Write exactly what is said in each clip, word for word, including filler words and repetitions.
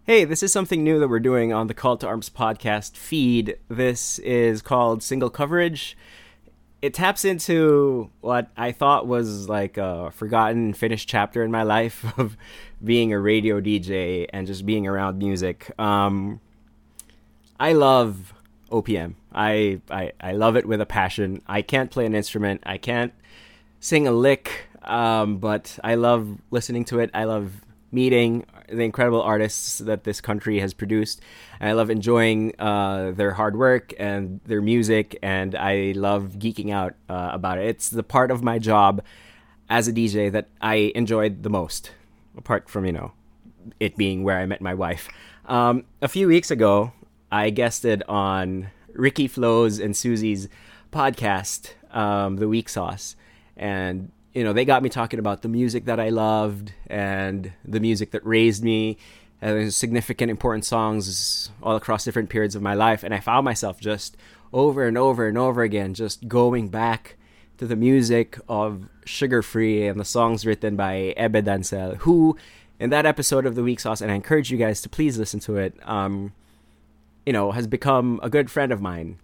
Hey, this is something new that we're doing on the Call to Arms podcast feed. This is called Single Coverage. It taps into what I thought was like a forgotten, finished chapter in my life of being a radio D J and just being around music. Um, I love O P M. I, I, I love it with a passion. I can't play an instrument. I can't sing a lick, um, but I love listening to it. I love meeting the incredible artists that this country has produced. And I love enjoying uh, their hard work and their music, and I love geeking out uh, about it. It's the part of my job as a D J that I enjoyed the most, apart from, you know, it being where I met my wife. Um, a few weeks ago, I guested on Ricky Flo's and Susie's podcast, um, The Weak Sauce, and you know, they got me talking about the music that I loved and the music that raised me, and significant, important songs all across different periods of my life. And I found myself just over and over and over again, just going back to the music of Sugar Free and the songs written by Ebe Dancel, who, in that episode of The Weak Sauce, and I encourage you guys to please listen to it, um, you know, has become a good friend of mine.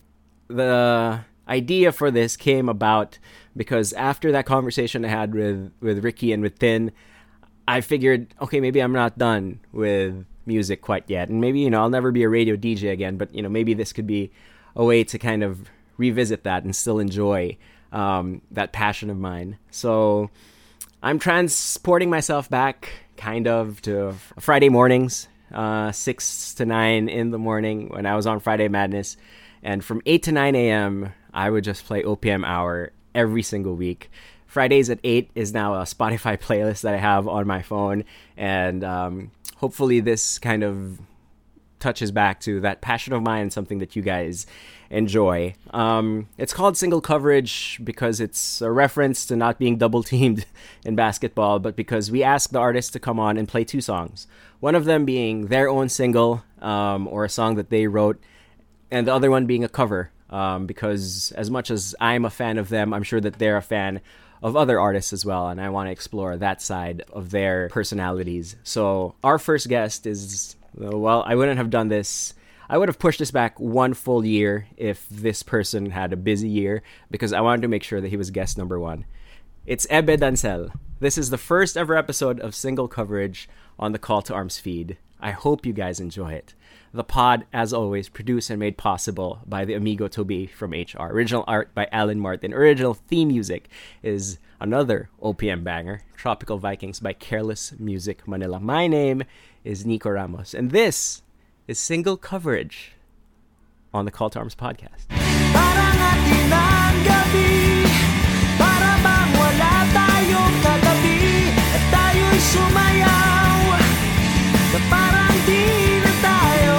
The idea for this came about because after that conversation I had with, with Ricky and with Tin, I figured, okay, maybe I'm not done with music quite yet. And maybe, you know, I'll never be a radio D J again, but, you know, maybe this could be a way to kind of revisit that and still enjoy um, that passion of mine. So I'm transporting myself back kind of to Friday mornings, uh, six to nine in the morning when I was on Friday Madness. And from eight to nine a.m., I would just play O P M Hour every single week. Fridays at eight is now a Spotify playlist that I have on my phone. And um, hopefully this kind of touches back to that passion of mine, something that you guys enjoy. Um, it's called Single Coverage because it's a reference to not being double-teamed in basketball, but because we ask the artists to come on and play two songs. One of them being their own single um, or a song that they wrote, and the other one being a cover. Um, because as much as I'm a fan of them, I'm sure that they're a fan of other artists as well, and I want to explore that side of their personalities. So our first guest is, well, I wouldn't have done this. I would have pushed this back one full year if this person had a busy year, because I wanted to make sure that he was guest number one. It's Ebe Dancel. This is the first ever episode of Single Coverage on the Call to Arms feed. I hope you guys enjoy it. The pod, as always, produced and made possible by the amigo Toby from H R. Original art by Alan Martin. Original theme music is another O P M banger, Tropical Vikings by Careless Music Manila. My name is Nico Ramos, and this is Single Coverage on the Call to Arms podcast. Parang atin ang gabi, para bang wala tayong kagabi, at tayo'y sumayaw, na parang di na tayo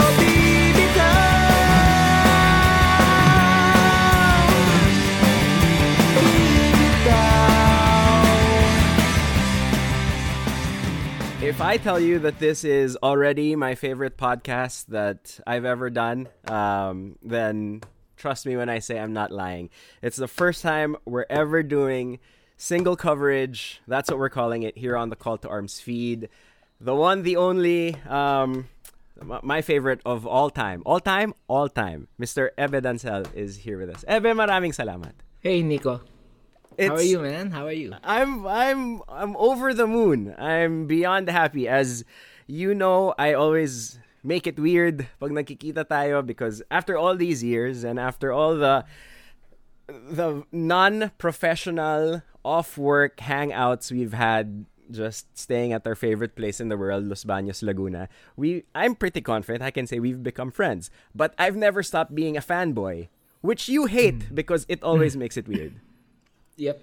If I tell you that this is already my favorite podcast that I've ever done, um, then trust me when I say I'm not lying. It's the first time we're ever doing Single Coverage. That's what we're calling it here on the Call to Arms feed. The one, the only, um, my favorite of all time. All time? All time. Mister Ebe Dancel is here with us. Ebe, maraming salamat. Hey, Nico. It's, How are you, man? How are you? I'm I'm I'm over the moon. I'm beyond happy. As you know, I always make it weird pag nagkikita tayo because after all these years and after all the the non-professional off-work hangouts we've had just staying at our favorite place in the world, Los Baños, Laguna, we I'm pretty confident I can say we've become friends. But I've never stopped being a fanboy, which you hate because it always makes it weird. Yep.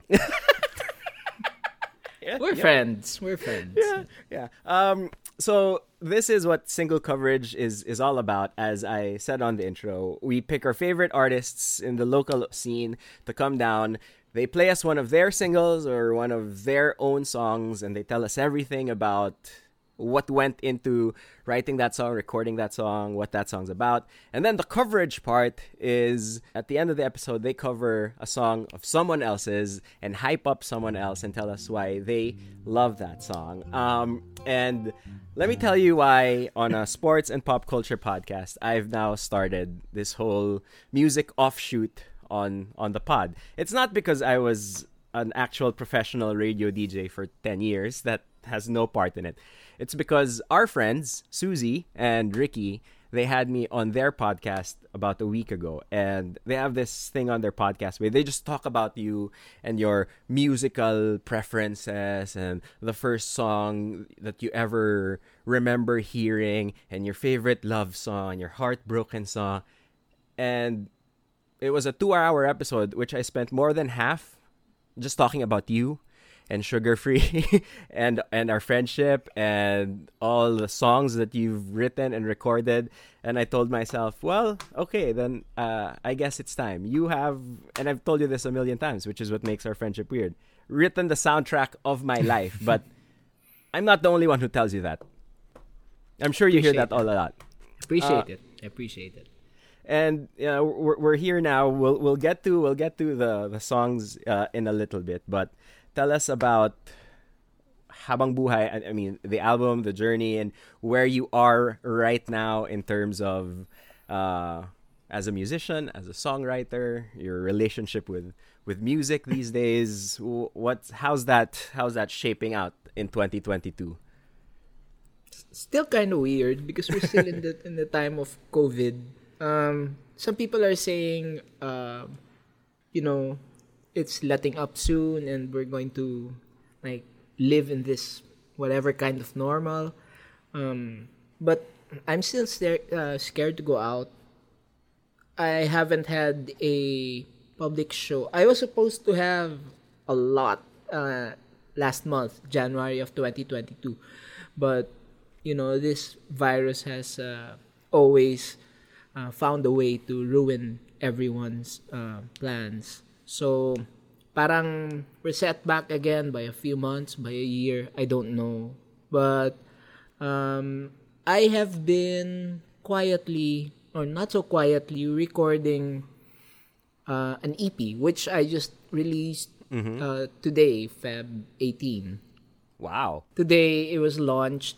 yeah, We're yeah. friends. We're friends. Yeah, yeah. Um, so this is what Single Coverage is is all about. As I said on the intro, we pick our favorite artists in the local scene to come down. They play us one of their singles or one of their own songs, and they tell us everything about what went into writing that song, recording that song, what that song's about. And then the coverage part is at the end of the episode, they cover a song of someone else's and hype up someone else and tell us why they love that song. Um, and let me tell you why on a sports and pop culture podcast, I've now started this whole music offshoot on, on the pod. It's not because I was an actual professional radio D J for ten years. That has no part in it. It's because our friends, Susie and Ricky, they had me on their podcast about a week ago. And they have this thing on their podcast where they just talk about you and your musical preferences and the first song that you ever remember hearing and your favorite love song, your heartbroken song. And it was a two-hour episode, which I spent more than half just talking about you and Sugar Free and and our friendship and all the songs that you've written and recorded. And I told myself, well, okay, then uh, I guess it's time. You have, and I've told you this a million times, which is what makes our friendship weird, written the soundtrack of my life. But I'm not the only one who tells you that. I'm sure you Appreciate hear that all a lot. Appreciate Uh, it. I appreciate it. And you know, we're we're here now. We'll we'll get to we'll get to the the songs uh, in a little bit. But tell us about Habang Buhay. I, I mean, the album, the journey, and where you are right now in terms of uh, as a musician, as a songwriter, your relationship with with music these days. What's how's that how's that shaping out in twenty twenty-two? Still kind of weird because we're still in the in the time of COVID. Um, some people are saying, uh, you know, it's letting up soon, and we're going to like live in this whatever kind of normal. Um, but I'm still sta- uh, scared to go out. I haven't had a public show. I was supposed to have a lot uh, last month, January of twenty twenty-two, but you know, this virus has uh, always uh, found a way to ruin everyone's uh, plans. So, parang we're set back again by a few months, by a year, I don't know. But um, I have been quietly, or not so quietly, recording uh, an E P, which I just released mm-hmm. uh, today, February eighteenth. Wow. Today, it was launched.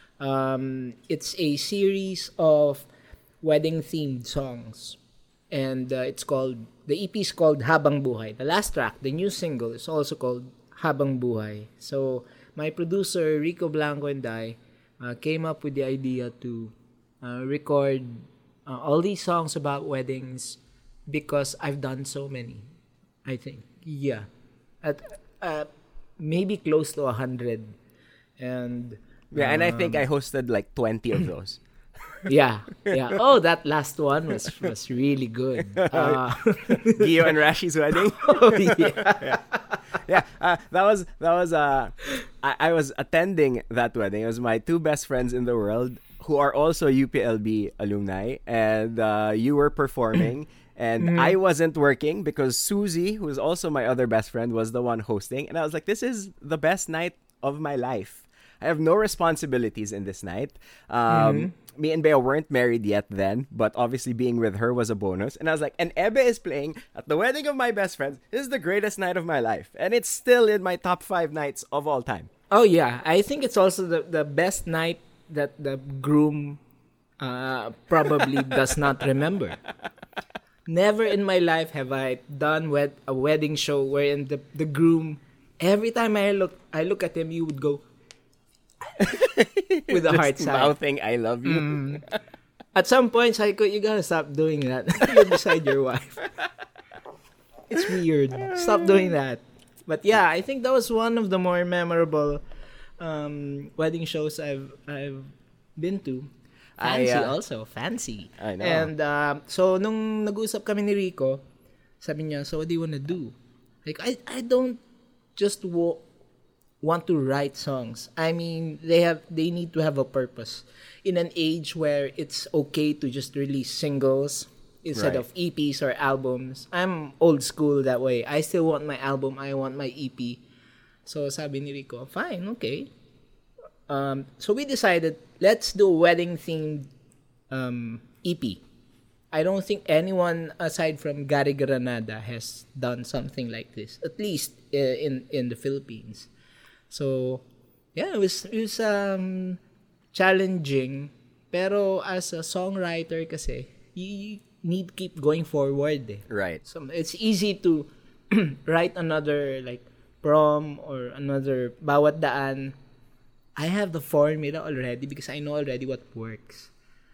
Um, it's a series of wedding-themed songs. And uh, it's called, the E P is called Habang Buhay. The last track, the new single, is also called Habang Buhay. So, my producer, Rico Blanco, and I uh, came up with the idea to uh, record uh, all these songs about weddings because I've done so many, I think. Yeah. At uh, maybe close to a hundred. And... Yeah, and I um, think I hosted like twenty of those. Yeah, yeah. Oh, that last one was was really good. Uh, Gio and Rashi's wedding. oh yeah, yeah. yeah uh, that was that was. Uh, I, I was attending that wedding. It was my two best friends in the world who are also U P L B alumni, and uh, you were performing. And mm. I wasn't working because Susie, who is also my other best friend, was the one hosting. And I was like, this is the best night of my life. I have no responsibilities in this night. Um, mm-hmm. Me and Bea weren't married yet then, but obviously being with her was a bonus. And I was like, and Ebe is playing at the wedding of my best friends. This is the greatest night of my life. And it's still in my top five nights of all time. Oh, yeah. I think it's also the, the best night that the groom uh, probably does not remember. Never in my life have I done wed- a wedding show wherein the, the groom, every time I look, I look at him, you would go... with a hard side. Mouthing, I love you. Mm. At some point, Saiko, you gotta stop doing that. You're beside your wife. It's weird. Stop doing that. But yeah, I think that was one of the more memorable um, wedding shows I've I've been to. Fancy I, uh, also. Fancy. I know. And uh, so, nung nag-usap kami ni Rico, sabi niya, so what do you wanna do? Like, I, I don't just walk want to write songs. I mean, they have they need to have a purpose. In an age where it's okay to just release singles instead right. of E Ps or albums. I'm old school that way. I still want my album. I want my E P. So sabi ni Rico, fine, okay. Um, so we decided, let's do a wedding themed um, E P. I don't think anyone aside from Gary Granada has done something like this, at least uh, in in the Philippines. So yeah, it was it was um, challenging, pero as a songwriter kasi, you need to keep going forward. Eh. Right. So it's easy to write another like prom or another bawat daan. I have the formula already because I know already what works.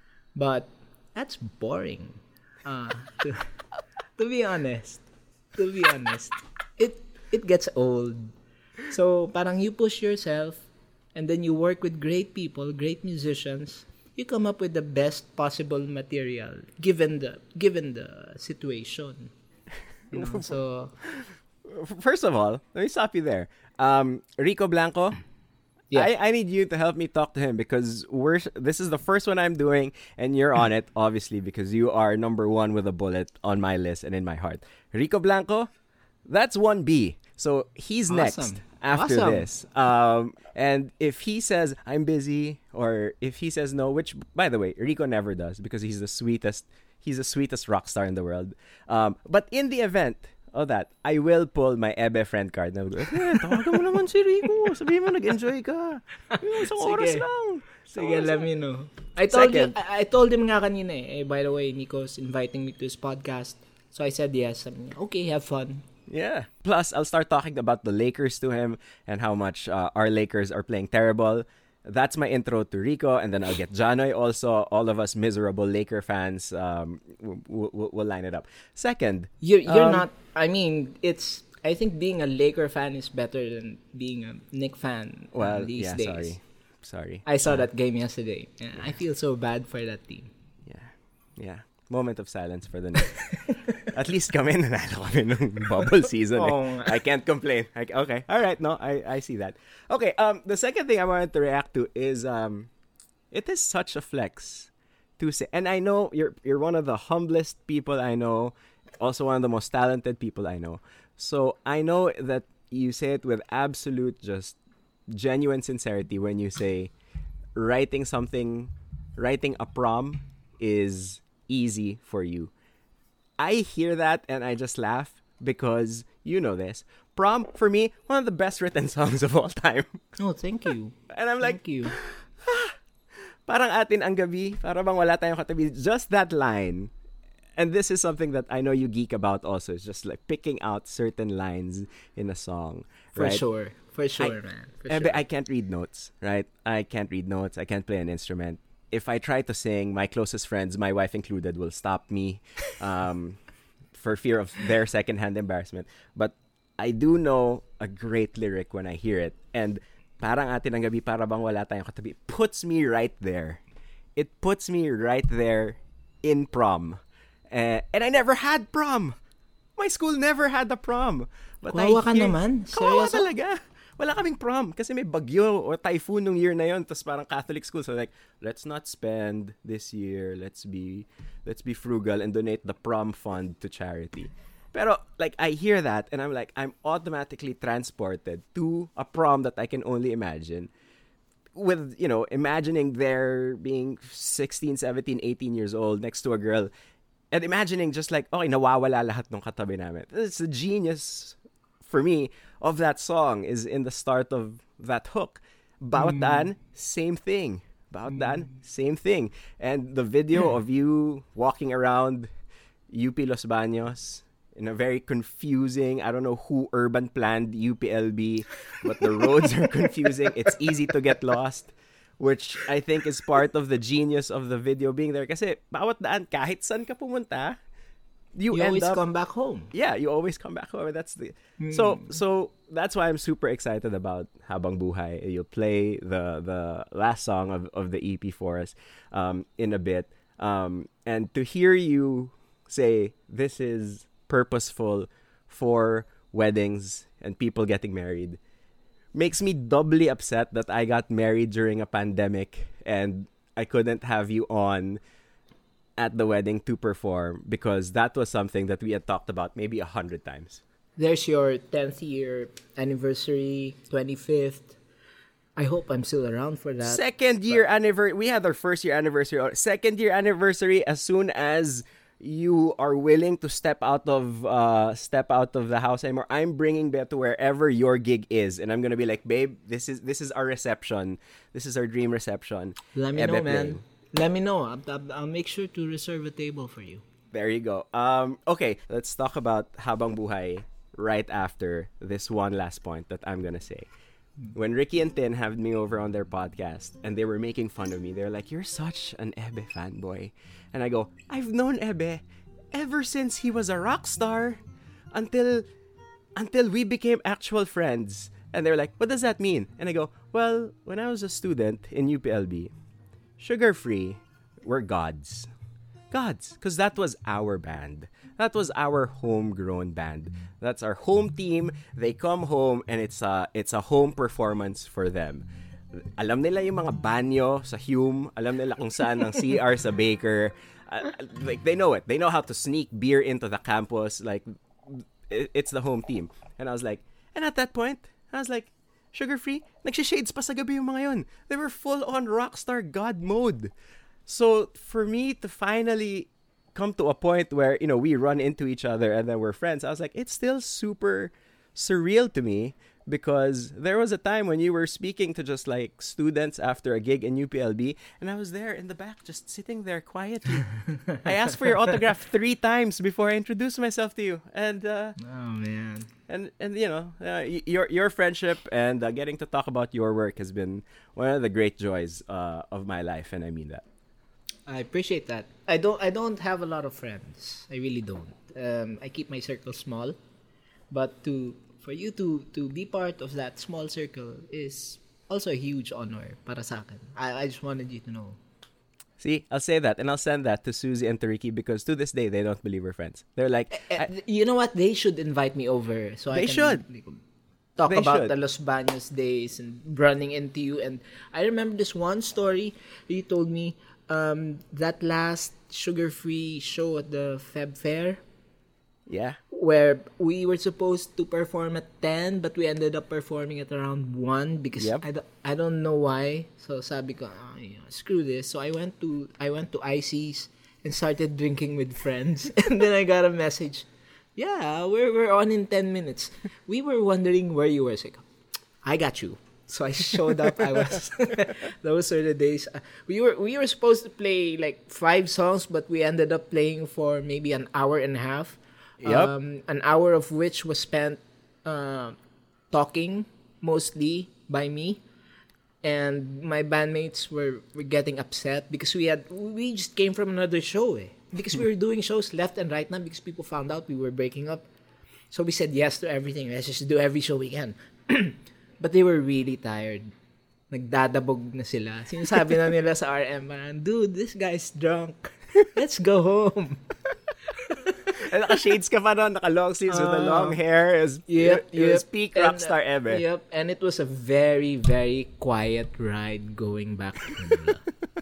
But that's boring. Uh, to, to be honest. To be honest. It it gets old. So parang you push yourself and then you work with great people, great musicians. You come up with the best possible material given the given the situation. You know, so first of all, let me stop you there. Um, Rico Blanco, yeah. I, I need you to help me talk to him because we're this is the first one I'm doing and you're on it, obviously, because you are number one with a bullet on my list and in my heart. Rico Blanco, that's one B. So he's awesome. next after awesome. this. Um, and if he says, I'm busy, or if he says no, which, by the way, Rico never does because he's the sweetest, he's the sweetest rock star in the world. Um, but in the event of that, I will pull my Ebe friend card. Na, eh, tawagan mo naman si Rico. Sabihin mo, nag-enjoy ka. Isang oras lang. Sige, let me know. I told Second. you, I, I told him nga kanina eh, by the way, Nico's inviting me to his podcast. So I said yes. Sabi niya, okay, have fun. Yeah. Plus, I'll start talking about the Lakers to him and how much uh, our Lakers are playing terrible. That's my intro to Rico, and then I'll get Janoy also. All of us miserable Laker fans, um, we'll, we'll, we'll line it up. Second, you're you're um, not. I mean, it's. I think being a Laker fan is better than being a Knick fan. Well, these yeah, days. sorry, sorry. I saw uh, that game yesterday. Yeah, I feel so bad for that team. Yeah, yeah. Moment of silence for the Knicks. At least kami nanalo kami nung bubble season. Eh. Oh. I can't complain. I, okay, all right. No, I, I see that. Okay. Um, the second thing I wanted to react to is um, it is such a flex to say, and I know you're you're one of the humblest people I know, also one of the most talented people I know. So I know that you say it with absolute, just genuine sincerity when you say writing something, writing a prom is easy for you. I hear that and I just laugh because you know this. Prom, for me, one of the best written songs of all time. Oh, thank you. And I'm like, thank you. Ah, parang atin ang gabi, para bang wala tayong katabi. Just that line. And this is something that I know you geek about also. It's just like picking out certain lines in a song. For right? sure. For sure, I, man. For Ebe, sure. I can't read notes, right? I can't read notes. I can't play an instrument. If I try to sing, my closest friends, my wife included, will stop me um, for fear of their secondhand embarrassment. But I do know a great lyric when I hear it. And parang atin ang gabi, para bang wala tayong katabi. Puts me right there. It puts me right there in prom. Uh, and I never had prom. My school never had a prom. But Kawawa I ka hear, naman? Kawawa Seryoso? talaga. Wala kaming prom kasi may bagyo or typhoon nung year na yon, tapos parang Catholic school, so like, let's not spend this year, let's be let's be frugal and donate the prom fund to charity. Pero like I hear that and I'm like, I'm automatically transported to a prom that I can only imagine, with, you know, imagining there being sixteen, seventeen, eighteen years old next to a girl and imagining just like, okay, nawawala lahat ng katabi namin. It's the genius for me of that song is in the start of that hook. Bawat daan, same thing. Bawat daan, same thing. And the video of you walking around U P Los Baños in a very confusing, I don't know who urban planned U P L B, but the roads are confusing. It's easy to get lost, which I think is part of the genius of the video being there. Kasi bawat daan, kahit saan ka pumunta, you, You end always up, come back home. yeah, you always come back home. That's the so so that's why I'm super excited about Habang Buhay. You'll play the the last song of, of the E P for us um, in a bit, um, and to hear you say this is purposeful for weddings and people getting married makes me doubly upset that I got married during a pandemic and I couldn't have you on at the wedding to perform, because that was something that we had talked about maybe a hundred times. There's your tenth year anniversary, twenty-fifth. I hope I'm still around for that. Second year anniversary. We had our first year anniversary. Second year anniversary. As soon as you are willing to step out of uh step out of the house anymore, I'm bringing Beth to wherever your gig is, and I'm gonna be like, babe, this is this is our reception. This is our dream reception. Let me Ebe know, man. playing. Let me know. I'll, I'll, I'll make sure to reserve a table for you. There you go. Um, okay, let's talk about Habang Buhay right after this one last point that I'm gonna say. When Ricky and Tin had me over on their podcast and they were making fun of me, they're like, "You're such an Ebe fanboy," and I go, "I've known Ebe ever since he was a rock star, until until we became actual friends." And they're like, "What does that mean?" And I go, "Well, when I was a student in U P L B, Sugar Free were gods." Gods, because that was our band. That was our homegrown band. That's our home team. They come home and it's a, it's a home performance for them. Alam nila yung mga banyo sa Hume. Alam nila kung saan ang C R sa Baker. Uh, like, they know it. They know how to sneak beer into the campus. Like, it, it's the home team. And I was like, and at that point, I was like, Sugar Free, nagsishades pa sa gabi yung mga yun. They were full on rockstar god mode. So for me to finally come to a point where, you know, we run into each other and then we're friends, I was like, it's still super surreal to me, because there was a time when you were speaking to just like students after a gig in U P L B, and I was there in the back just sitting there quietly. I asked for your autograph three times before I introduced myself to you, and uh, oh man, and and you know, uh, your your friendship and uh, getting to talk about your work has been one of the great joys uh, of my life, and I mean that. I appreciate that. I don't I don't have a lot of friends. I really don't. Um, I keep my circle small, but to for you to to be part of that small circle is also a huge honor para sa akin. I I just wanted you to know. See, I'll say that, and I'll send that to Susie and to Ricky, because to this day they don't believe we're friends. They're like, Uh, I, you know what? They should invite me over so They I can should. like, talk They about should. the Los Baños days and running into you. And I remember this one story you told me. Um, that last sugar-free show at the Feb Fair, yeah. where we were supposed to perform at ten, but we ended up performing at around one because Yep. I, do- I don't know why. So sabi ko, ah, you know, screw this. So I went to I went to I C's and started drinking with friends, and then I got a message. Yeah, we're we're on in ten minutes. We were wondering where you were. So I go, I got you. So I showed up. I was. Those were the days. Uh, we were we were supposed to play like five songs, but we ended up playing for maybe an hour and a half. Yep. Um, an hour of which was spent uh, talking mostly by me, and my bandmates were, were getting upset because we had we just came from another show. Eh. Because we were doing shows left and right now because people found out we were breaking up. So we said yes to everything. Let's just do every show we can. But they were really tired. Nagdadabog na sila. Sinasabi na nila sa R M, parang, dude, this guy's drunk. Let's go home. And naka-shades ka pa noon, naka-long sleeves with the long hair. It was, Yep, it, it was yep. peak And, rockstar uh, ever. Yep, and it was a very, very quiet ride going back to Manila.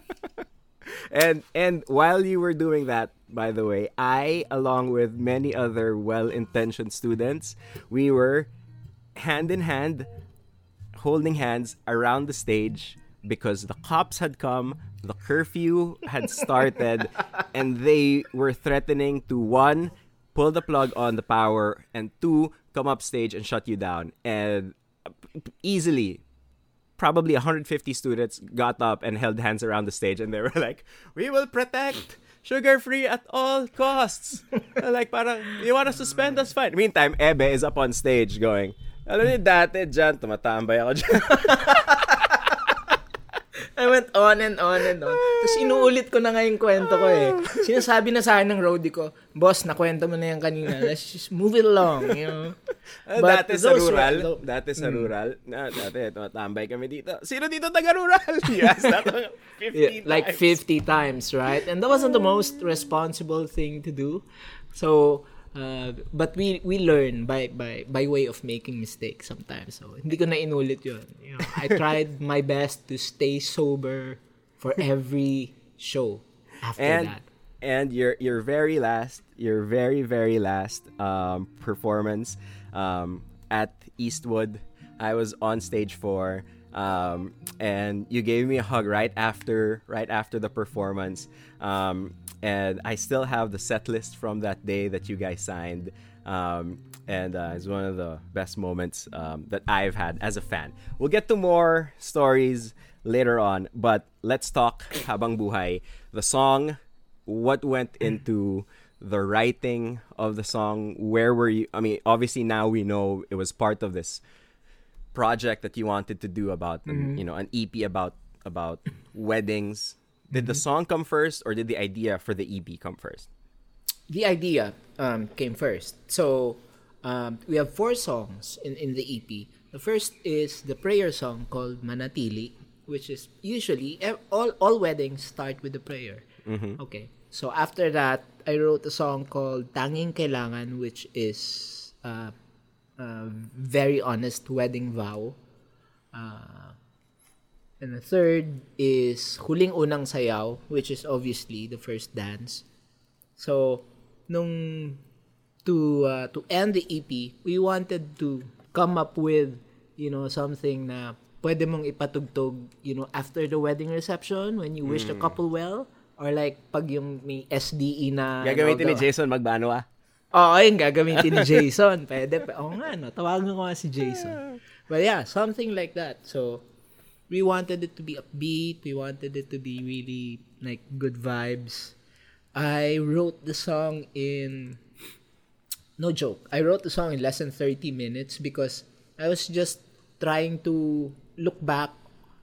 And and while you were doing that, by the way, I, along with many other well-intentioned students, we were hand in hand, holding hands around the stage because the cops had come, the curfew had started, and they were threatening to, one, pull the plug on the power, and two, come up stage and shut you down. And easily, probably one hundred fifty students got up and held hands around the stage, and they were like, we will protect Sugar Free at all costs. Like, parang, you want to suspend us? Fine. Meantime, Ebe is up on stage going, alam niyo dati dyan, tumatambay ako dyan. I went on and on and on. Tapos inuulit ko na nga yung kwento ko eh. Sinasabi na sa akin ng roadie ko, boss, nakwento mo na yan kanina. Let's just move it along, you know. But dati sa those rural, were- dati sa rural, na, dati, tumatambay kami dito. Sino dito taga-rural? Yes, that was fifty Yeah, like times. fifty times, right? And that wasn't the most responsible thing to do. So, uh, but we we learn by by by way of making mistakes sometimes. So, hindi ko na inulit yun. You know, I tried my best to stay sober for every show after and that. and your your very last your very very last um performance um at Eastwood, I was on stage for. Um, and you gave me a hug right after right after the performance. Um, and I still have the set list from that day that you guys signed. Um, and uh, it's one of the best moments um, that I've had as a fan. We'll get to more stories later on, but let's talk Habang Buhay. The song, what went into the writing of the song? Where were you? I mean, obviously now we know it was part of this project that you wanted to do about, mm-hmm. you know, an E P about about weddings. Did mm-hmm. the song come first, or did the idea for the E P come first? The idea um, came first. So um, we have four songs in, in the E P. The first is the prayer song called Manatili, which is usually all all weddings start with the prayer. Mm-hmm. Okay. So after that, I wrote a song called Tanging Kailangan, which is uh, a very honest wedding vow. Uh, and the third is Huling Unang Sayaw, which is obviously the first dance. So nung to uh, to end the E P, we wanted to come up with, you know, something na pwede mong ipatugtog, you know, after the wedding reception when you wish mm. the couple well, or like pag yung may S D E na gagamitin ni Jason Magbanwa. Oo, ayun gagamitin ni Jason. Pwede pa. Oo nga, no, tawagan ko nga si Jason. But yeah, something like that. So we wanted it to be upbeat. We wanted it to be really like good vibes. I wrote the song in, no joke, I wrote the song in less than thirty minutes because I was just trying to look back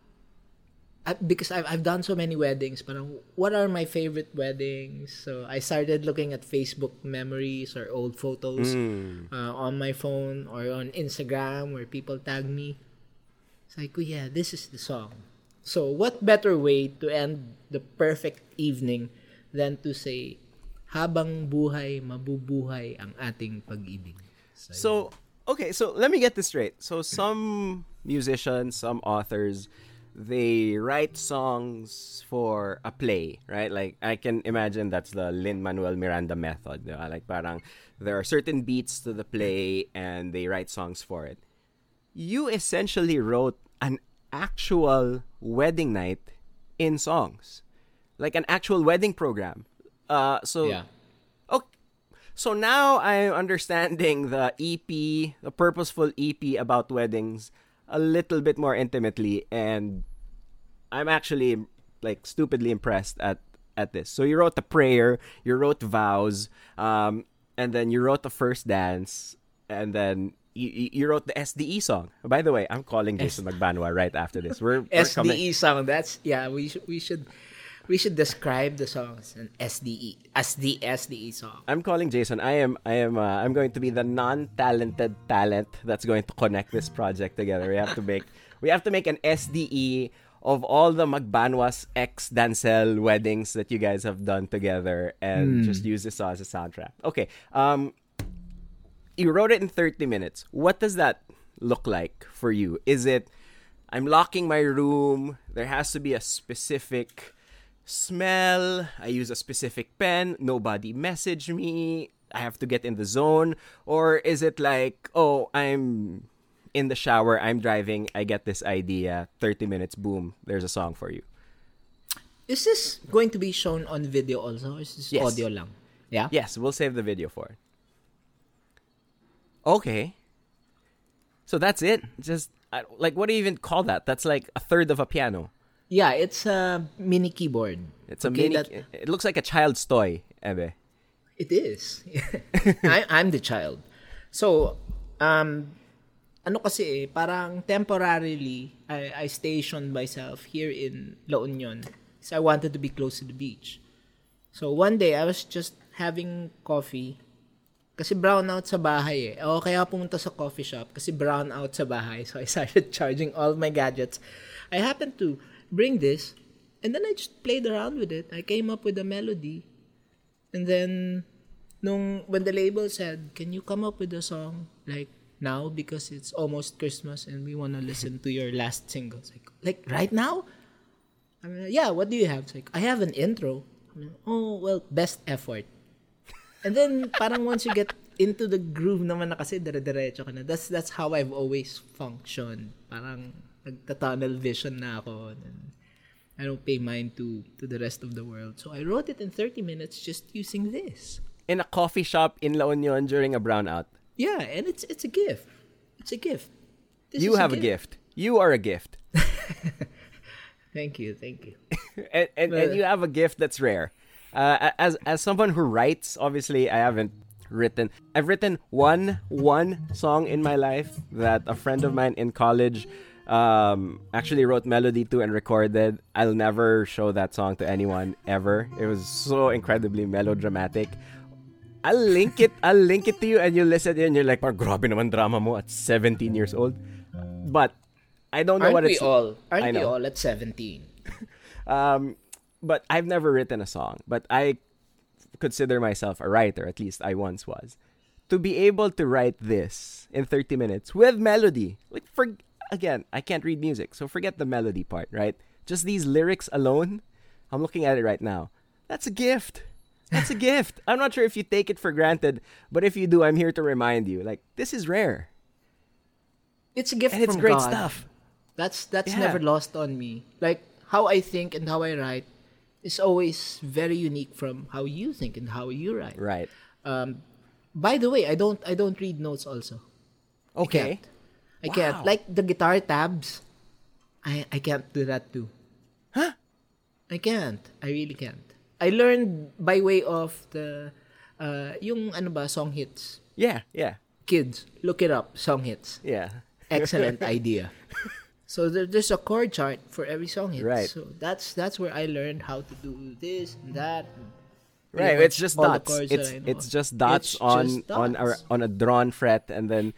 at, because I've, I've done so many weddings. Parang, what are my favorite weddings? So I started looking at Facebook memories or old photos mm. uh, on my phone or on Instagram where people tag me. It's like, oh yeah, this is the song. So what better way to end the perfect evening than to say, habang buhay, mabubuhay ang ating pag-ibig. So, so, okay, so let me get this straight. So some musicians, some authors, they write songs for a play, right? Like, I can imagine that's the Lin-Manuel Miranda method. Diba? Like, parang there are certain beats to the play and they write songs for it. You essentially wrote an actual wedding night in songs. Like an actual wedding program. Uh, so, yeah. Okay. So now I'm understanding the E P, the purposeful E P about weddings a little bit more intimately, and I'm actually like stupidly impressed at, at this. So you wrote the prayer, you wrote vows, um, and then you wrote the first dance, and then you, you wrote the S D E song. By the way, I'm calling Jason S- Magbanwa right after this. We're, we're S D E coming. song. That's yeah. We should we should. We should describe the song as an S D E, as the S D E song. I'm calling Jason. I am. I am. Uh, I'm going to be the non-talented talent that's going to connect this project together. We have to make. We have to make an S D E of all the Magbanwas ex Dancel weddings that you guys have done together, and mm. just use this as a soundtrack. Okay. Um, you wrote it in thirty minutes. What does that look like for you? Is it? I'm locking my room. There has to be a specific smell. I use a specific pen. Nobody message me. I have to get in the zone. Or is it like, oh, I'm in the shower, I'm driving, I get this idea, thirty minutes, boom, there's a song for you. Is this going to be shown on video also? Or is this yes. audio lang? Yeah? Yes, we'll save the video for it. Okay. So that's it? Just, like, what do you even call that? That's like a third of a piano. Yeah, it's a mini keyboard. It's a okay, mini... That, it looks like a child's toy, Ebe. It is. I, I'm the child. So, um, ano kasi eh, parang temporarily, I, I stationed myself here in La Union. So I wanted to be close to the beach. So one day, I was just having coffee. Kasi brown out sa bahay eh. O kaya pumunta sa coffee shop kasi brown out sa bahay. So I started charging all my gadgets. I happened to bring this, and then I just played around with it. I came up with a melody, and then nung when the label said, "Can you come up with a song like now because it's almost Christmas and we want to listen to your last single?" It's like, like right now? I mean, yeah. What do you have? It's like, I have an intro. I mean, oh well, best effort. And then parang once you get into the groove naman na kasi dire-diretso ka na. That's that's how I've always functioned. Parang nagta-tunnel vision na ako. And I don't pay mind to to the rest of the world. So I wrote it in thirty minutes just using this. In a coffee shop in La Union during a brownout. Yeah, and it's it's a gift. It's a gift. This you is have a gift. a gift. You are a gift. Thank you, thank you. and, and, But, and you have a gift that's rare. Uh, as as someone who writes, obviously I haven't written. I've written one one song in my life that a friend of mine in college um, actually wrote melody to and recorded. I'll never show that song to anyone ever. It was so incredibly melodramatic. I'll link it. I'll link it to you, and you listen and you're like, "Oh, grabe naman drama mo at seventeen years old." But I don't know Aren't what we it's. all? Aren't I we know. all at seventeen? um, but I've never written a song. But I consider myself a writer. At least I once was. To be able to write this in thirty minutes with melody, like for again, I can't read music, so forget the melody part, right? Just these lyrics alone. I'm looking at it right now. That's a gift. That's a gift. I'm not sure if you take it for granted, but if you do, I'm here to remind you. Like, this is rare. It's a gift And it's from great God. stuff. That's that's Yeah. never lost on me. Like how I think and how I write is always very unique from how you think and how you write. Right. Um, by the way, I don't I don't read notes also. Okay. I can't. Wow. Like the guitar tabs, I I can't do that too. Huh? I can't. I really can't. I learned by way of the uh yung ano ba song hits. Yeah, yeah, Kids, look it up. Song hits. yeah. Excellent idea. So there, there's a chord chart for every song hit. Right. So that's that's where I learned how to do this and that. and Right, pretty it's much just all the dots. chords It's that I know. it's just dots It's on just on a dots. on a drawn fret, and then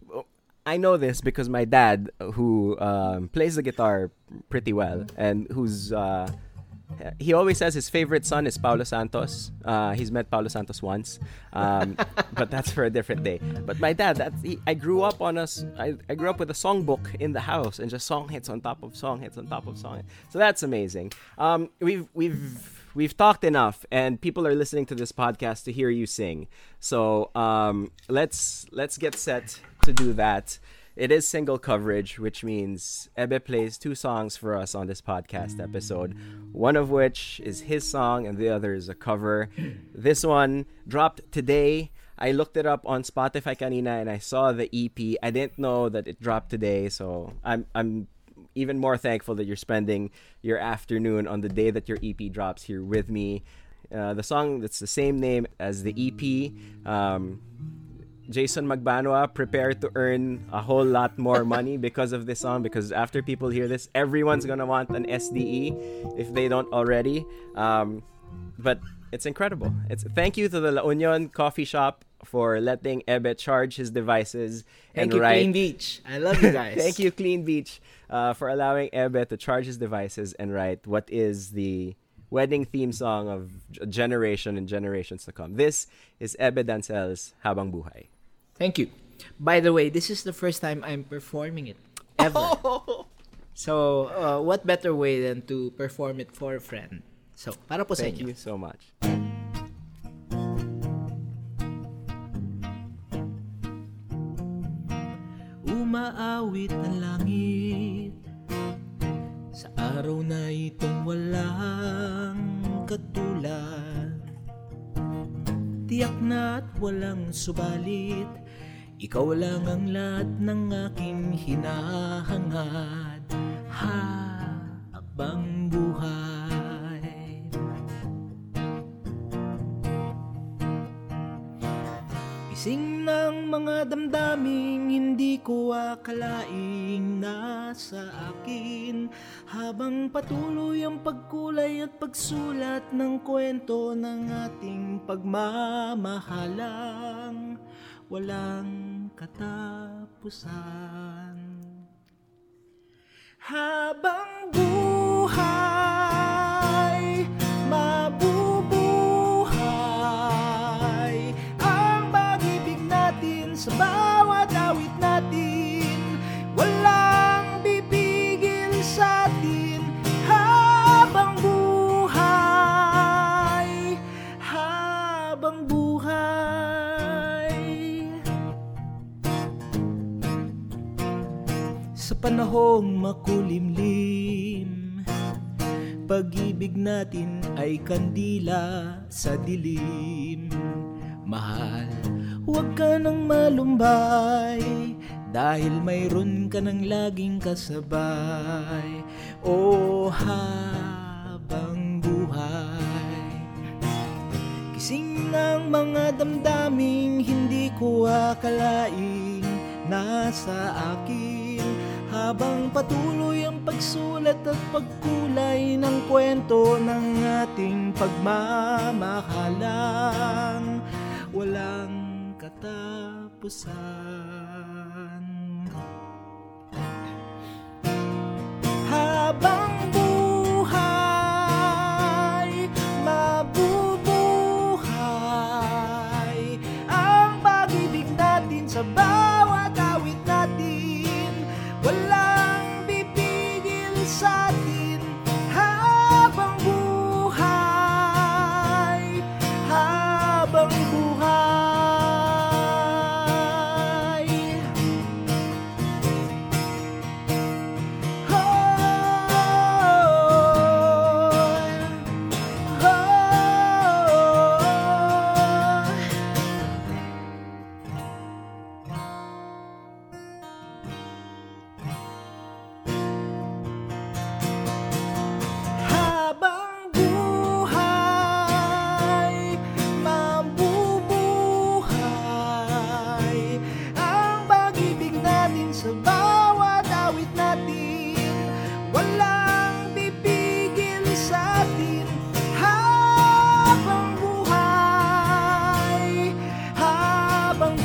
I know this because my dad, who um, plays the guitar pretty well, and who's uh, he always says his favorite son is Paulo Santos. Uh, he's met Paulo Santos once, um, but that's for a different day. But my dad, that he, I grew up on us. I, I grew up with a songbook in the house, and just song hits on top of song hits on top of song. So that's amazing. Um, we've we've. We've talked enough, and people are listening to this podcast to hear you sing. So um, let's let's get set to do that. It is single coverage, which means Ebe plays two songs for us on this podcast episode. One of which is his song, and the other is a cover. This one dropped today. I looked it up on Spotify kanina, and I saw the E P. I didn't know that it dropped today, so I'm I'm. even more thankful that you're spending your afternoon on the day that your E P drops here with me. Uh, the song that's the same name as the E P. Um, Jason Magbanwa, prepare to earn a whole lot more money because of this song, because after people hear this, everyone's gonna want an S D E if they don't already. Um, but it's incredible. It's thank you to the La Union coffee shop for letting Ebe charge his devices and Thank you, write. Clean Beach. I love you guys. Thank you, Clean Beach, uh, for allowing Ebe to charge his devices and write what is the wedding theme song of a generation and generations to come. This is Ebe Dancel's Habang Buhay. Thank you. By the way, this is the first time I'm performing it ever. So, uh, what better way than to perform it for a friend? So, para po sa Thank inyo. you so much. Umaawit ang langit sa araw na itong walang katulad. Tiyak na at walang subalit, ikaw lang ang lahat ng aking hinahangad. Habang buhay, gising ng mga damdaming hindi ko akalaing nasa akin, habang patuloy ang pagkulay at pagsulat ng kwento ng ating pagmamahalang walang katapusan. Habang buhay, mabubuhay ang pag-ibig natin sa bawat awit natin. Walang bibigil sa atin habang buhay, habang buhay. Sa panahong makulimlim, pag-ibig natin ay kandila sa dilim. Mahal, huwag ka nang malumbay, dahil mayroon ka nang laging kasabay. O habang buhay, gising ng mga damdaming hindi ko akalaing nasa akin, habang patuloy ang pagsulat at pagkulay ng kwento ng ating pagmamahalang walang katapusan. Habang buhay, mabubuhay ang pag-ibig natin sa bawat awit natin. Walang pipigil sa atin habang buhay, habang buhay. Oh, oh, oh. Habang buhay, mabubuhay ang pag-ibig natin sa bawat awit natin. Walang pipigil sa atin habang buhay, habang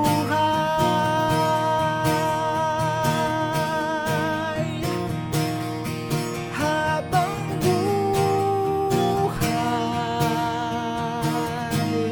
buhay, habang buhay.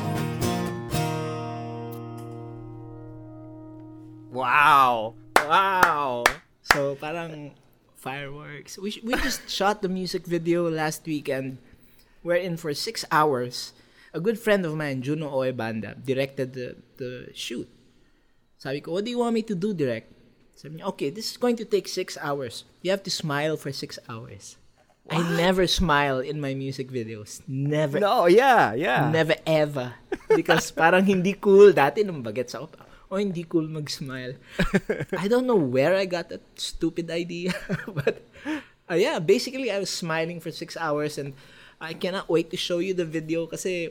Wow! Wow! So, parang fireworks. We sh- we just shot the music video last weekend. We're in for six hours. A good friend of mine, Juno Oebanda, directed the, the shoot. Sabi ko, what do you want me to do, direct? Sabi niya, okay, this is going to take six hours. You have to smile for six hours. I never smile in my music videos. Never. No, yeah, yeah. Never ever. Because parang hindi cool. Dati nung bagets ako, oh, hindi cool mag-smile. I don't know where I got that stupid idea. But, uh, yeah, basically I was smiling for six hours and I cannot wait to show you the video kasi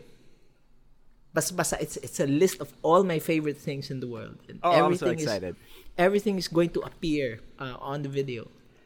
bas-basa, it's, it's a list of all my favorite things in the world. And Oh, I'm so everything excited. Is, everything is going to appear uh, on the video.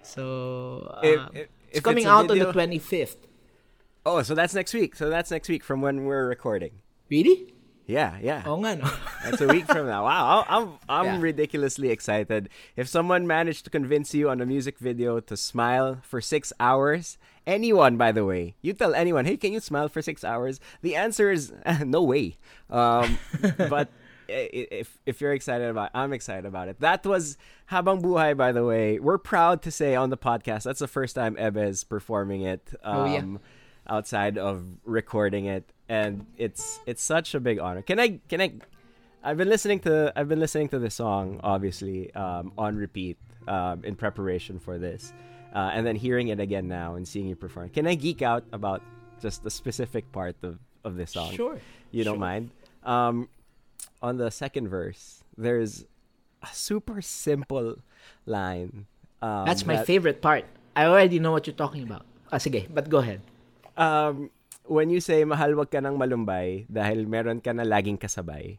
So, uh, If- if- it's if coming it's a out on video- the twenty-fifth. Oh, so that's next week. So that's next week from when we're recording. Really? Yeah, yeah. Oo nga, no? That's a week from now. Wow, I'm I'm Yeah. ridiculously excited. If someone managed to convince you on a music video to smile for six hours, anyone, by the way, you tell anyone, hey, can you smile for six hours? The answer is no way. Um, but i- if if you're excited about it, I'm excited about it. That was Habang Buhay, by the way. We're proud to say on the podcast, that's the first time Ebe is performing it. Um, Oh, yeah. Outside of recording it, and it's it's such a big honor. Can I can I I've been listening to I've been listening to this song obviously um, on repeat um, in preparation for this, uh, and then hearing it again now and seeing you perform. Can I geek out about just the specific part of, of this song? Sure. You don't Sure. mind? Um, on the second verse, there's a super simple line. Um, That's my that- favorite part. I already know what you're talking about. Ah, sige, but go ahead. Um, when you say mahal wag ka nang malumbay dahil meron ka na laging kasabay.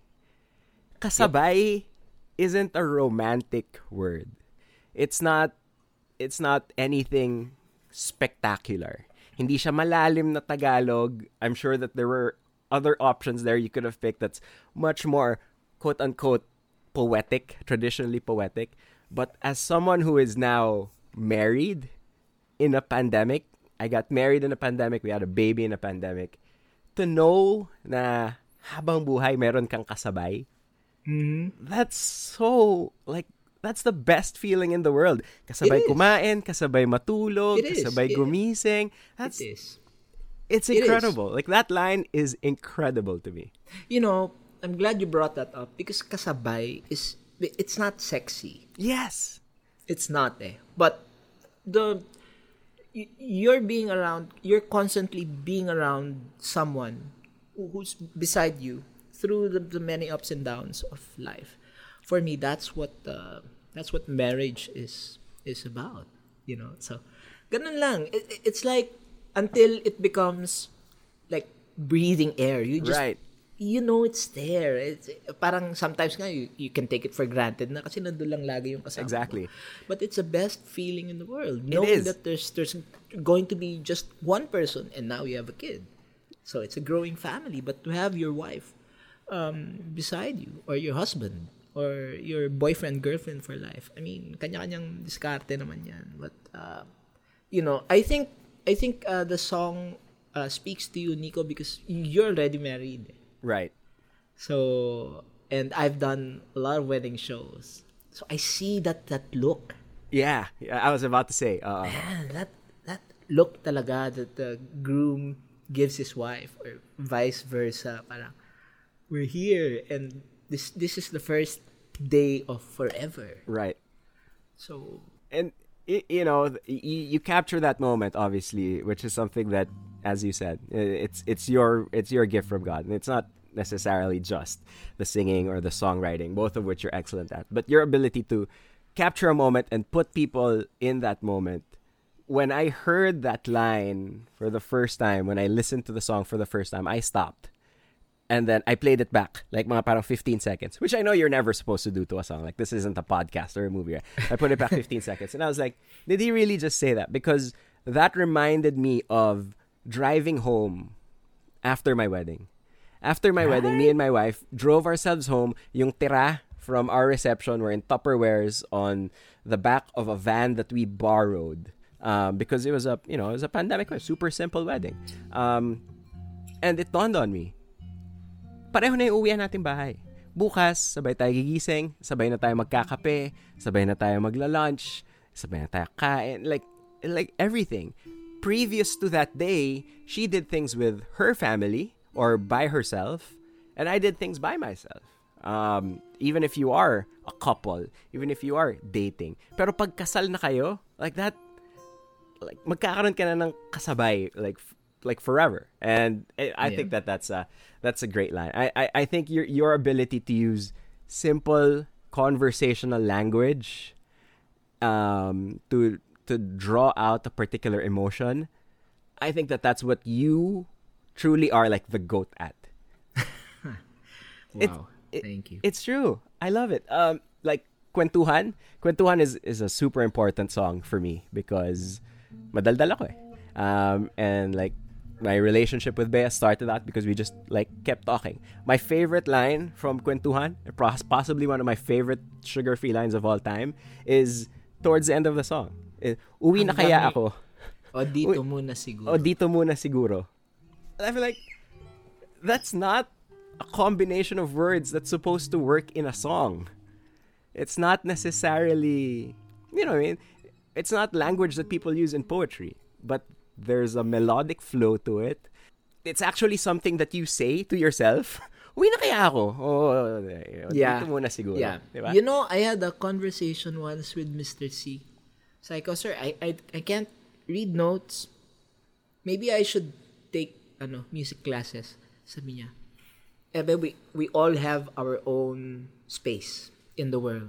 Kasabay isn't a romantic word. It's not it's not anything spectacular. Hindi siya malalim na Tagalog. I'm sure that there were other options there you could have picked that's much more quote unquote poetic, traditionally poetic. But as someone who is now married in a pandemic, I got married in a pandemic. We had a baby in a pandemic. To know na habang buhay meron kang kasabay, Mm-hmm. that's so, like, that's the best feeling in the world. Kasabay It is. kumain, kasabay matulog, It is. kasabay It- gumising. That's, It is. it's It is. incredible. Like, that line is incredible to me. You know, I'm glad you brought that up because kasabay is, it's not sexy. Yes. It's not eh. But the y- you're being around, you're constantly being around someone who- who's beside you through the, the many ups and downs of life. For me, that's what uh, that's what marriage is is about. You know, so ganun lang. It, it- it's like until it becomes like breathing air. You just Right. you know it's there. It's parang sometimes nga you, you can take it for granted na kasi nandun lang lagi yung kasama mo. Exactly. But it's the best feeling in the world. Knowing is. that there's there's going to be just one person and now you have a kid. So it's a growing family. But to have your wife um, beside you or your husband or your boyfriend, girlfriend for life. I mean, kanya-kanyang diskarte naman yan. But, uh, you know, I think I think uh, the song uh, speaks to you, Nico, because you're already married. Right. So, and I've done a lot of wedding shows. So I see that that look. Yeah, yeah, I was about to say. Uh, Man, that that look talaga that the groom gives his wife or vice versa. Parang, we're here and this this is the first day of forever. right. So, And y- you know, th- y- you capture that moment, obviously, which is something that, as you said, i- it's it's your it's your gift from God, and it's not necessarily just the singing or the songwriting, both of which you're excellent at, but your ability to capture a moment and put people in that moment. When I heard that line for the first time, when I listened to the song for the first time, I stopped. And then I played it back, like mga parang fifteen seconds, which I know you're never supposed to do to a song. Like, this isn't a podcast or a movie. Right? I put it back fifteen seconds. And I was like, did he really just say that? Because that reminded me of driving home after my wedding. After my wedding, me and my wife drove ourselves home. Yung tira from our reception were in Tupperwares on the back of a van that we borrowed. Um, because it was a, you know, it was a pandemic, a super simple wedding. Um, and it dawned on me, pareho na yung uwian natin bahay. Bukas, sabay tayo gigising, sabay na tayo magkakape, sabay na tayo magla-lunch, sabay na tayo kain, like, like everything. Previous to that day, she did things with her family or by herself, and I did things by myself. Um, even if you are a couple, even if you are dating. Pero pag kasal na kayo, like that, like magkakaroon ka na ng kasabay, like like forever. And I, I Yeah. think that that's a that's a great line. I, I I think your your ability to use simple conversational language um to to draw out a particular emotion, I think that that's what you truly are, like the GOAT at. wow. It- Thank you. It's true. I love it. Um, like Kwentuhan. Kwentuhan is is a super important song for me because madaldal ako eh. Um, and like my relationship with Bea started out because we just like kept talking. My favorite line from Kwentuhan, pos- possibly one of my favorite sugar-free lines of all time, is towards the end of the song. Eh, Uwi na kaya ako. O dito muna siguro. O dito muna siguro. And I feel like that's not a combination of words that's supposed to work in a song. It's not necessarily, you know what I mean? It's not language that people use in poetry, but there's a melodic flow to it. It's actually something that you say to yourself. Uwi na kaya ako? Oh, Yeah. dito muna siguro. Yeah. Diba? You know, I had a conversation once with Mister C. Psycho, sir, I, I, I can't read notes. Maybe I should take ano music classes. Sabi niya. Eh, but we, we all have our own space in the world.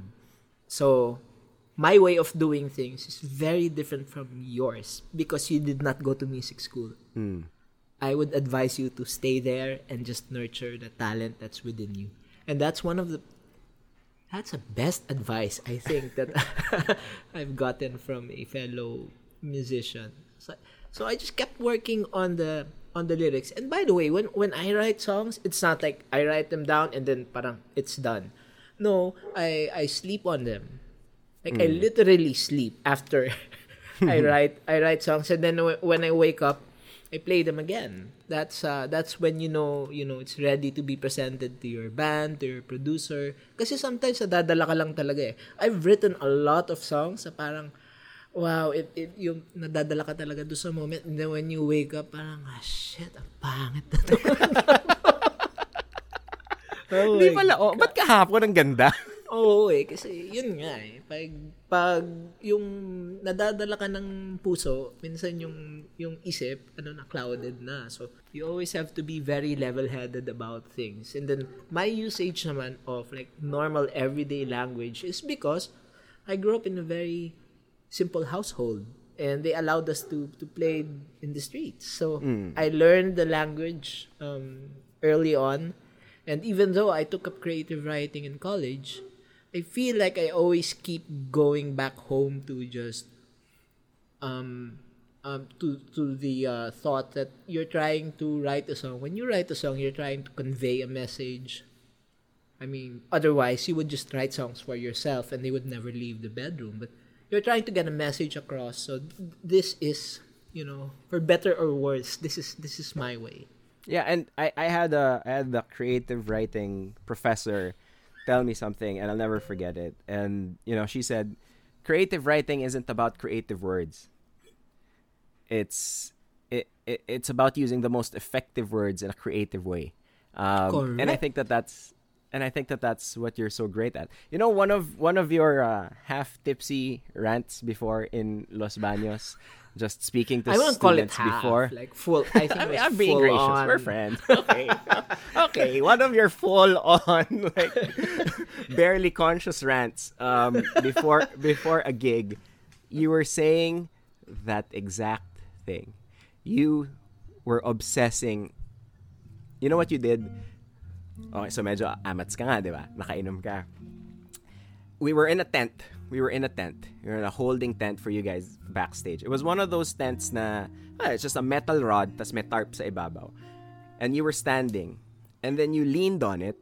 So, my way of doing things is very different from yours because you did not go to music school. Hmm. I would advise you to stay there and just nurture the talent that's within you. And that's one of the that's the best advice I think that I've gotten from a fellow musician. So, so I just kept working on the on the lyrics. And by the way, when when I write songs, it's not like I write them down and then parang it's done. No, I I sleep on them. Like I literally sleep after I write I write songs, and then w- when I wake up, I play them again. That's uh that's when you know you know it's ready to be presented to your band, to your producer. Kasi sometimes nadadala ka lang talaga eh. I've written a lot of songs na parang wow, it, it yung nadadala ka talaga doon sa moment, and then when you wake up parang ah shit, ang pangit na to. Oh Hindi my pala, oh, ba't kahapon ang ganda? Oo eh, kasi yun nga eh. Pag, pag yung nadadala ka ng puso, minsan yung, yung isip, ano na, clouded na. So, you always have to be very level-headed about things. And then, my usage naman of like normal everyday language is because I grew up in a very simple household. And they allowed us to, to play in the streets. So, mm. I learned the language um, early on. And even though I took up creative writing in college, I feel like I always keep going back home to just um um to to the uh, thought that you're trying to write a song. When you write a song, you're trying to convey a message. I mean, otherwise you would just write songs for yourself and they would never leave the bedroom. But you're trying to get a message across. So th- this is, you know, for better or worse, this is this is my way. Yeah, and I, I had a I had the creative writing professor tell me something, and I'll never forget it. And you know, she said, creative writing isn't about creative words. It's it, it it's about using the most effective words in a creative way. Um, and I think that that's and I think that that's what you're so great at. You know, one of one of your uh, half tipsy rants before in Los Baños. Just speaking to I won't call it students half, before. like full. I think I it mean, was I'm being full gracious. on. We're friends. Okay. Okay. One of your full on, like, barely conscious rants um, before before a gig, you were saying that exact thing. You were obsessing. You know what you did? Okay, so medyo amats ka nga, di ba? Nakainom ka. We were in a tent. We were in a tent. We were in a holding tent for you guys backstage. It was one of those tents na, ah, it's just a metal rod, tas may tarp sa ibabaw. And you were standing. And then you leaned on it.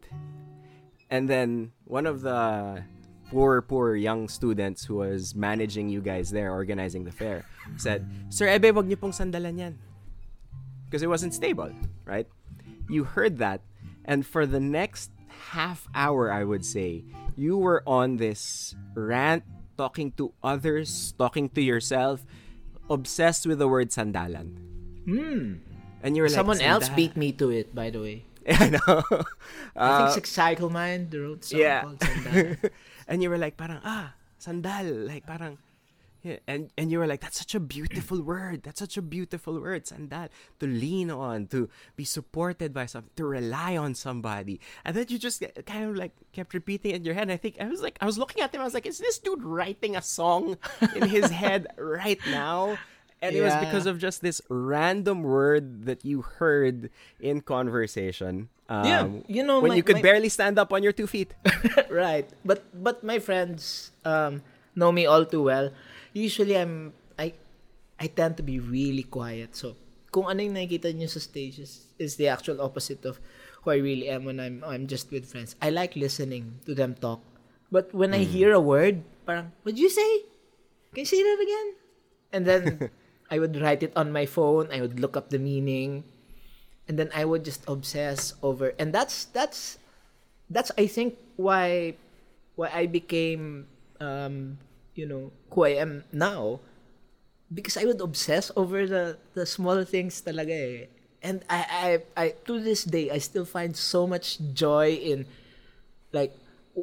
And then one of the poor, poor young students who was managing you guys there, organizing the fair, said, Sir Ebe, wag niyo pong sandalan yan. Because it wasn't stable, right? You heard that. And for the next half hour, I would say, you were on this rant, talking to others, talking to yourself, obsessed with the word sandalan. Mm. And you were Someone like, else beat me to it, by the way. I know. Uh, I think Six Cycle Mind wrote a song yeah. called Sandal. And you were like, parang, ah, sandal. Like, parang, yeah. And, and you were like, that's such a beautiful word. That's such a beautiful word, sandal. To lean on, to be supported by something, to rely on somebody. And then you just kind of like kept repeating it in your head. And I think, I was like, I was looking at him, I was like, is this dude writing a song in his head right now? And yeah. It was because of just this random word that you heard in conversation. Um, yeah, you know, when my, you could my... barely stand up on your two feet. Right. But but my friends um, know me all too well. Usually, I'm I I tend to be really quiet. So, kung ano yung nakikita niyo sa stage is, is the actual opposite of who I really am when I'm I'm just with friends. I like listening to them talk. But when mm. I hear a word, parang, what'd you say? Can you say that again? And then I would write it on my phone. I would look up the meaning. And then I would just obsess over. And that's, that's, that's I think, why, why I became, um, you know, who I am now. Because I would obsess over the, the small things talaga eh. And I, I, I, to this day, I still find so much joy in, like,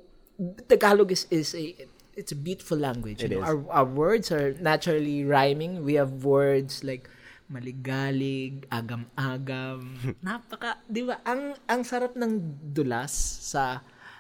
Tagalog is, is a, it's a beautiful language. It you know? is. Our, our words are naturally rhyming. We have words like maligalig, agam-agam. Napaka, di ba? Ang, ang sarap ng dulas sa,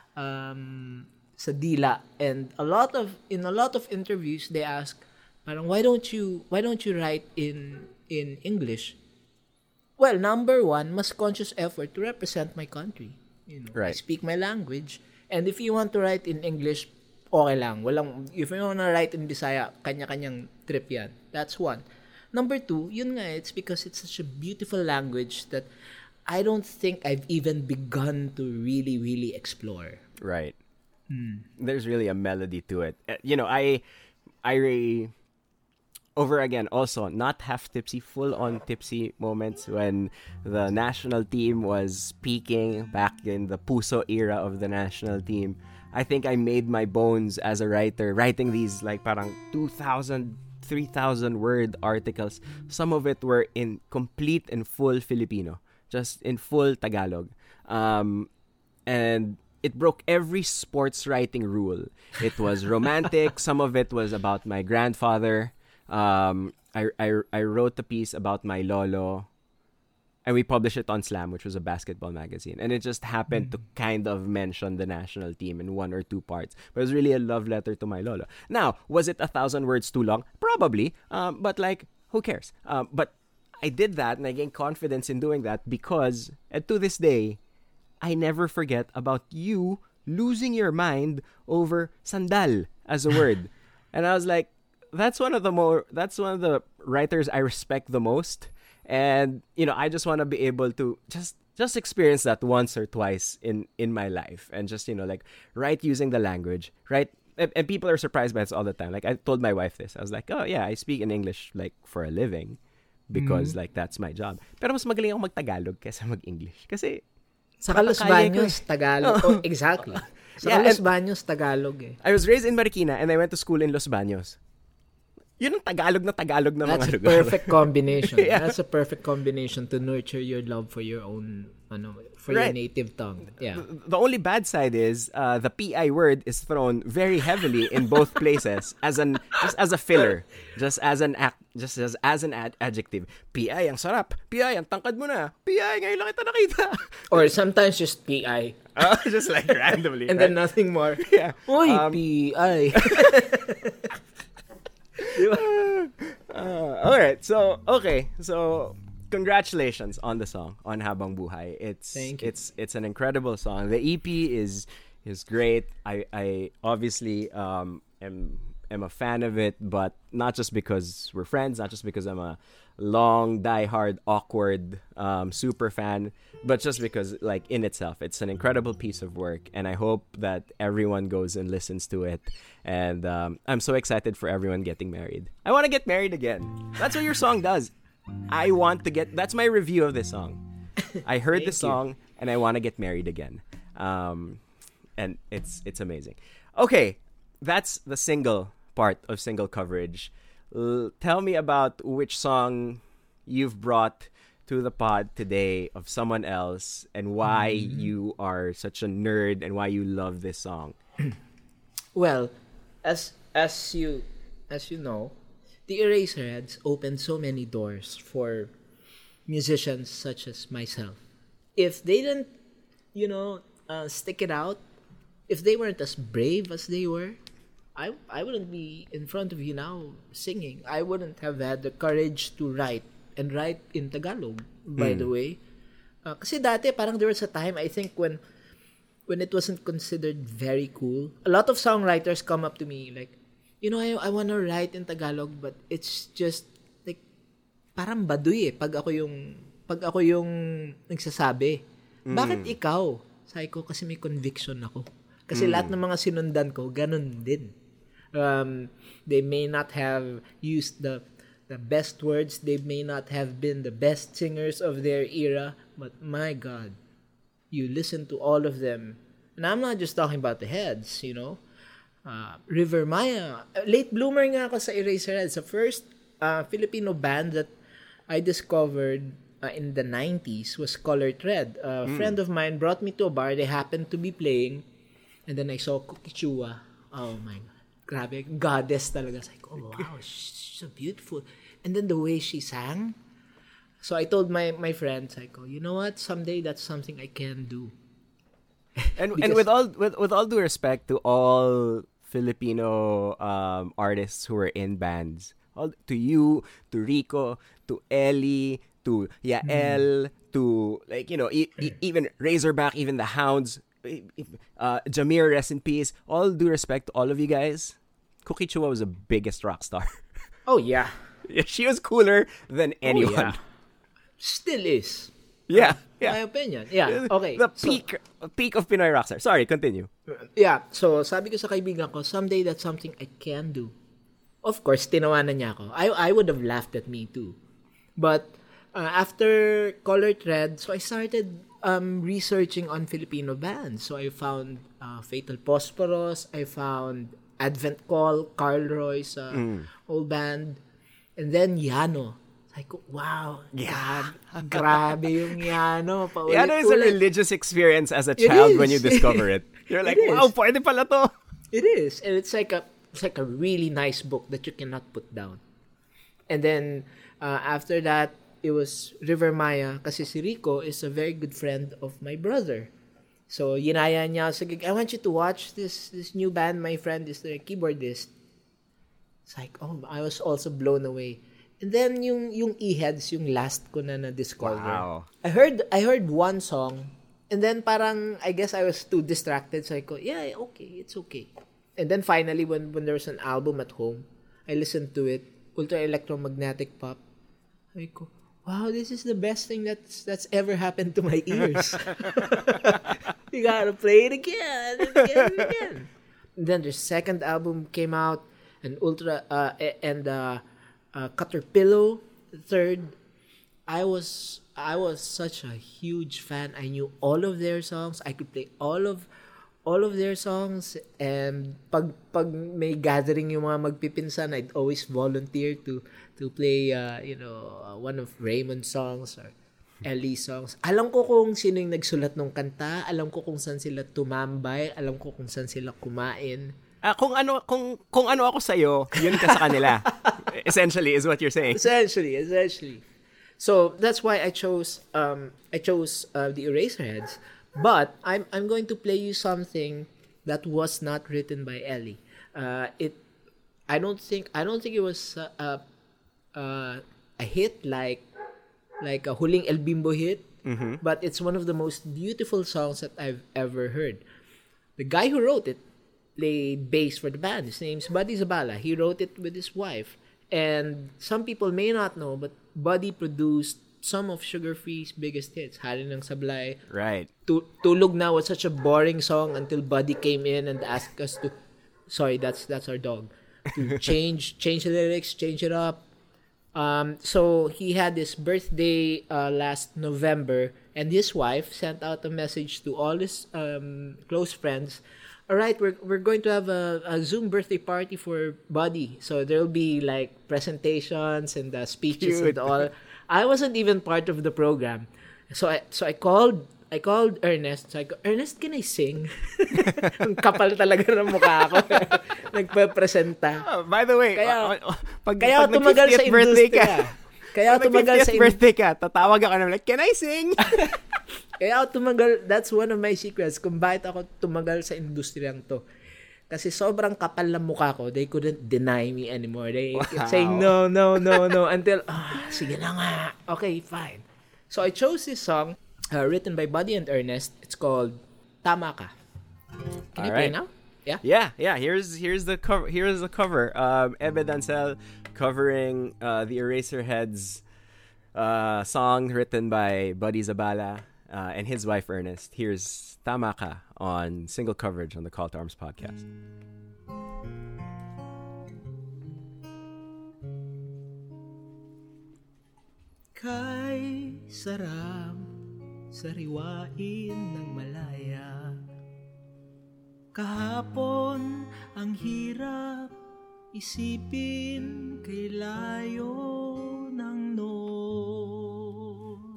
um, sa dila. And a lot of, in a lot of interviews, they ask, parang, why don't you, why don't you write in, in English? Well, number one, mas conscious effort to represent my country. You know, right. I speak my language. And if you want to write in English, okay lang. Walang, if you want to write in Bisaya, kanya-kanyang trip yan. That's one. Number two, yun nga, it's because it's such a beautiful language that I don't think I've even begun to really, really explore. Right. Hmm. There's really a melody to it. Uh, you know, I, I, re, over again, also, not half tipsy, full on tipsy moments when the national team was peaking back in the Puso era of the national team. I think I made my bones as a writer, writing these like parang two thousand, three thousand word articles. Some of it were in complete and full Filipino, just in full Tagalog. Um, and it broke every sports writing rule. It was romantic. Some of it was about my grandfather. Um, I, I, I wrote a piece about my lolo. And we published it on Slam, which was a basketball magazine. And it just happened mm. to kind of mention the national team in one or two parts. But it was really a love letter to my lolo. Now, was it a thousand words too long? Probably. Um, but like, who cares? Um, but I did that and I gained confidence in doing that because, and to this day, I never forget about you losing your mind over sandal as a word. And I was like, that's one of the more, that's one of the writers I respect the most. And, you know, I just want to be able to just just experience that once or twice in, in my life. And just, you know, like, write using the language, right? And, and people are surprised by this all the time. Like, I told my wife this. I was like, oh, yeah, I speak in English, like, for a living. Because, mm-hmm. like, that's my job. Pero mas magaling ako mag-Tagalog kaysa mag-English. Kasi, sa Los Baños, Tagalog. Oh, exactly. Sa yeah, Los Baños, Tagalog eh. I was raised in Marikina and I went to school in Los Baños. Yun ang Tagalog na Tagalog na That's mga lugar. That's a perfect combination. yeah. That's a perfect combination to nurture your love for your own, ano, for right. your native tongue. Yeah. The, the only bad side is uh, the P I word is thrown very heavily in both places as an just as a filler, just as an act, just as as an ad- adjective. P I ang sarap. P I ang tangkad mo na. P I ngayon lang kita nakita. Or sometimes just P I. Uh, just like randomly. And right? then nothing more. Yeah. Oy, um, P I. uh, all right, so okay, so congratulations on the song on Habang Buhay. It's Thank you. it's it's an incredible song. The E P is is great. I I obviously um am am a fan of it, but not just because we're friends, not just because I'm a long, diehard, awkward, um, super fan, but just because, like, in itself, it's an incredible piece of work, and I hope that everyone goes and listens to it. And um, I'm so excited for everyone getting married. I want to get married again. That's what your song does. I want to get. That's my review of this song. I heard the song, you. and I want to get married again. Um, and it's it's amazing. Okay, that's the single part of single coverage. L- tell me about which song you've brought to the pod today of someone else and why mm-hmm. you are such a nerd and why you love this song. Well, as as you as you know, the Eraserheads opened so many doors for musicians such as myself. If they didn't, you know, uh, stick it out, if they weren't as brave as they were, I I wouldn't be in front of you now singing. I wouldn't have had the courage to write and write in Tagalog, by mm. the way. Uh, kasi dati, parang there was a time, I think, when when it wasn't considered very cool. A lot of songwriters come up to me like, you know, I, I want to write in Tagalog, but it's just, like, parang baduy eh, pag ako yung, pag ako yung nagsasabi. Mm. Bakit ikaw? Sabi ko, kasi may conviction ako. Kasi mm. lahat ng mga sinundan ko, ganun din. Um, they may not have used the the best words. They may not have been the best singers of their era. But my God, you listen to all of them. And I'm not just talking about the heads, you know. Uh, River Maya. Late bloomer nga ako sa Eraserheads. The first uh, Filipino band that I discovered uh, in the nineties was Colored Red. A mm. friend of mine brought me to a bar. They happened to be playing. And then I saw Cookie Chua. Oh my God. Grabe. Goddess talaga. I was like, oh wow, she's so beautiful. And then the way she sang. So I told my, my friends, I go, you know what? Someday that's something I can do. And and with all with, with all due respect to all Filipino um, artists who are in bands, all, to you, to Rico, to Ellie, to Yael, mm. to, like, you know, e- e- even Razorback, even the Hounds, uh, Jamir, rest in peace. All due respect to all of you guys, Cookie Chua was the biggest rock star. Oh yeah, she was cooler than anyone. Oh, yeah. Still is. Yeah, yeah. My opinion. Yeah, okay. The peak, so, peak of Pinoy rockstar. Sorry, continue. Yeah, so sabi ko sa kaibigan ko, someday that's something I can do. Of course, tinawanan niya ako. I I would have laughed at me too. But uh, after Colored Red, so I started um, researching on Filipino bands. So I found uh, Fatal Phosphorus. I found Advent Call, Carl Roy's uh, mm. old band. And then Yano. Like, wow, yeah. grabe, grabe yung Yano. Yano is a religious experience as a child when you discover it. You're like, It is. wow, pwede pala to. It is. And it's like a it's like a really nice book that you cannot put down. And then uh, after that, it was River Maya kasi si Rico is a very good friend of my brother. So, yinaya niya, sige, I want you to watch this this new band. My friend is the keyboardist. It's like, oh, I was also blown away. And then yung yung E-Heads, yung last ko na na-discover. Wow. I heard I heard one song and then parang I guess I was too distracted, so I go, yeah, okay, it's okay. And then finally when when there was an album at home, I listened to it, ultra electromagnetic pop. I go, wow, this is the best thing that's that's ever happened to my ears. You gotta play it again and again and again. And then the second album came out, and ultra uh, and uh, uh, Caterpillar, the third. I was I was such a huge fan. I knew all of their songs. I could play all of all of their songs. And pag pag may gathering yung mga magpipinsan, I'd always volunteer to to play uh, you know uh, one of Raymond's songs or Ellie's songs. Alam ko kung sino yung nagsulat ng kanta. Alam ko kung saan sila tumambay. Alam ko kung saan sila kumain. Ah, kung ano kung kung ano ako sa iyo, yun ka sa kanila. Essentially is what you're saying. Essentially, essentially. So that's why I chose um I chose uh, the Eraserheads. But I'm I'm going to play you something that was not written by Ellie. Uh, it I don't think I don't think it was uh, uh, uh, a hit like like a Huling El Bimbo hit, Mm-hmm. but it's one of the most beautiful songs that I've ever heard. The guy who wrote it played bass for the band. His name's Buddy Zabala. He wrote it with his wife. And some people may not know, but Buddy produced some of Sugar Free's biggest hits. Hari ng Sablay. Right. Tu- Tulog Na was such a boring song until Buddy came in and asked us to, sorry, that's that's our dog, to change change the lyrics, change it up. Um, so he had his birthday uh, last November, and his wife sent out a message to all his um, close friends. All right, we're we're going to have a, a Zoom birthday party for Buddy. So there'll be like presentations and uh, speeches Cute. and all. I wasn't even part of the program, so I so I called I called Ernest. So I go, Ernest, can I sing? Ang kapal talaga ng mukha ako. Nagpapresenta. Oh, by the way, Kaya- uh, uh, pag, Kaya pag tumagal sa nag-fiftieth birthday ka, industriya. Kaya pag tumagal sa nag-fiftieth industriya. birthday ka, tatawag ka na like, can I sing? Kaya ako tumagal, that's one of my secrets kung bakit ako tumagal sa industriyang to. Kasi sobrang kapal ng mukha ko, they couldn't deny me anymore. They kept Wow. saying no, no, no, no, until, ah, sige na nga. Okay, fine. So I chose this song, uh, written by Buddy and Ernest. It's called Tama Ka. Can you play Alright. now? Yeah? Yeah, yeah. Here's here's the cover. Here's the cover. Um, Ebe Dancel covering uh, the Eraserheads uh, song written by Buddy Zabala uh, and his wife Ernest. Here's Tamaka on single coverage on the Call to Arms podcast. Kay sarap sariwain ng malaya. Kahapon ang hirap isipin kay layo ng noon.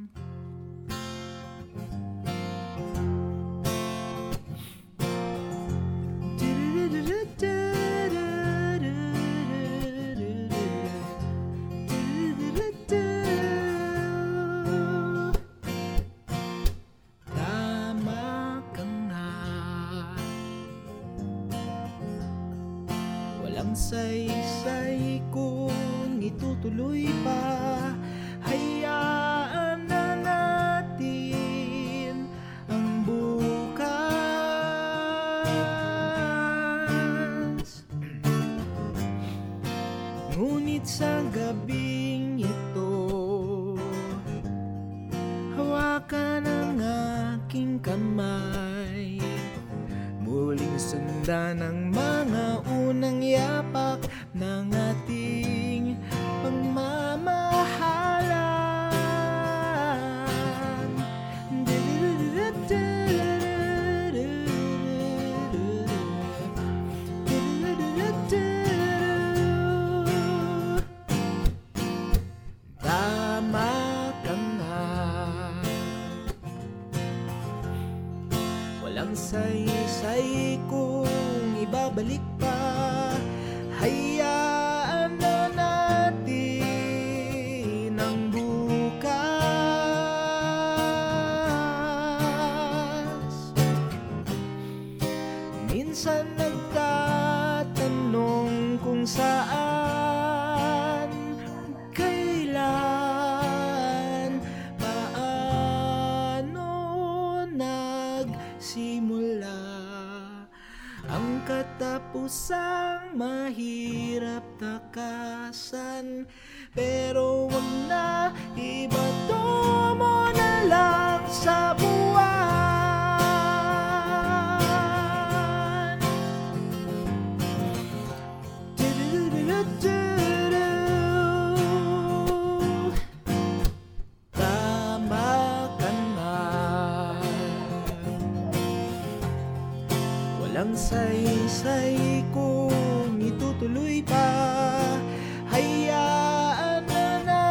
Tama ka nga, walang saysay kung itutuloy pa. Hayaan na natin ang bukas. Ngunit sa gabing ito, hawakan ang aking kamay. Muling sundan ang mga unang yapak ng ating pagmamahalan. Tama ka nga, Walang saysay kung ibabalik pa. Hayaan na natin ang bukas. Minsan nagtatanong kung saan, kailan, paano nagsimula ang katapusang mahirap takasan. Pero wag na, ibato mo na lang sa buwan. Du-du-du-du-du-du. Tama ka na. Walang saysay kung itutuloy pa. Hayaan na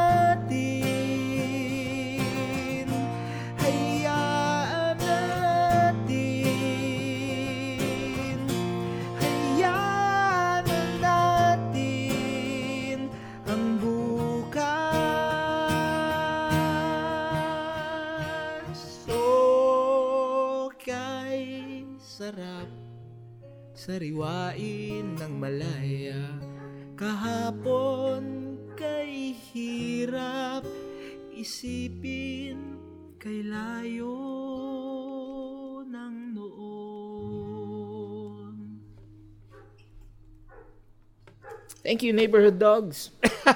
natin. Hayaan na natin. Hayaan na natin ang bukas. Oh, kay sarap sariwain ng malaya. Kahapon kay hirap isipin, kay layo ng noon. Thank you, Neighborhood Dogs.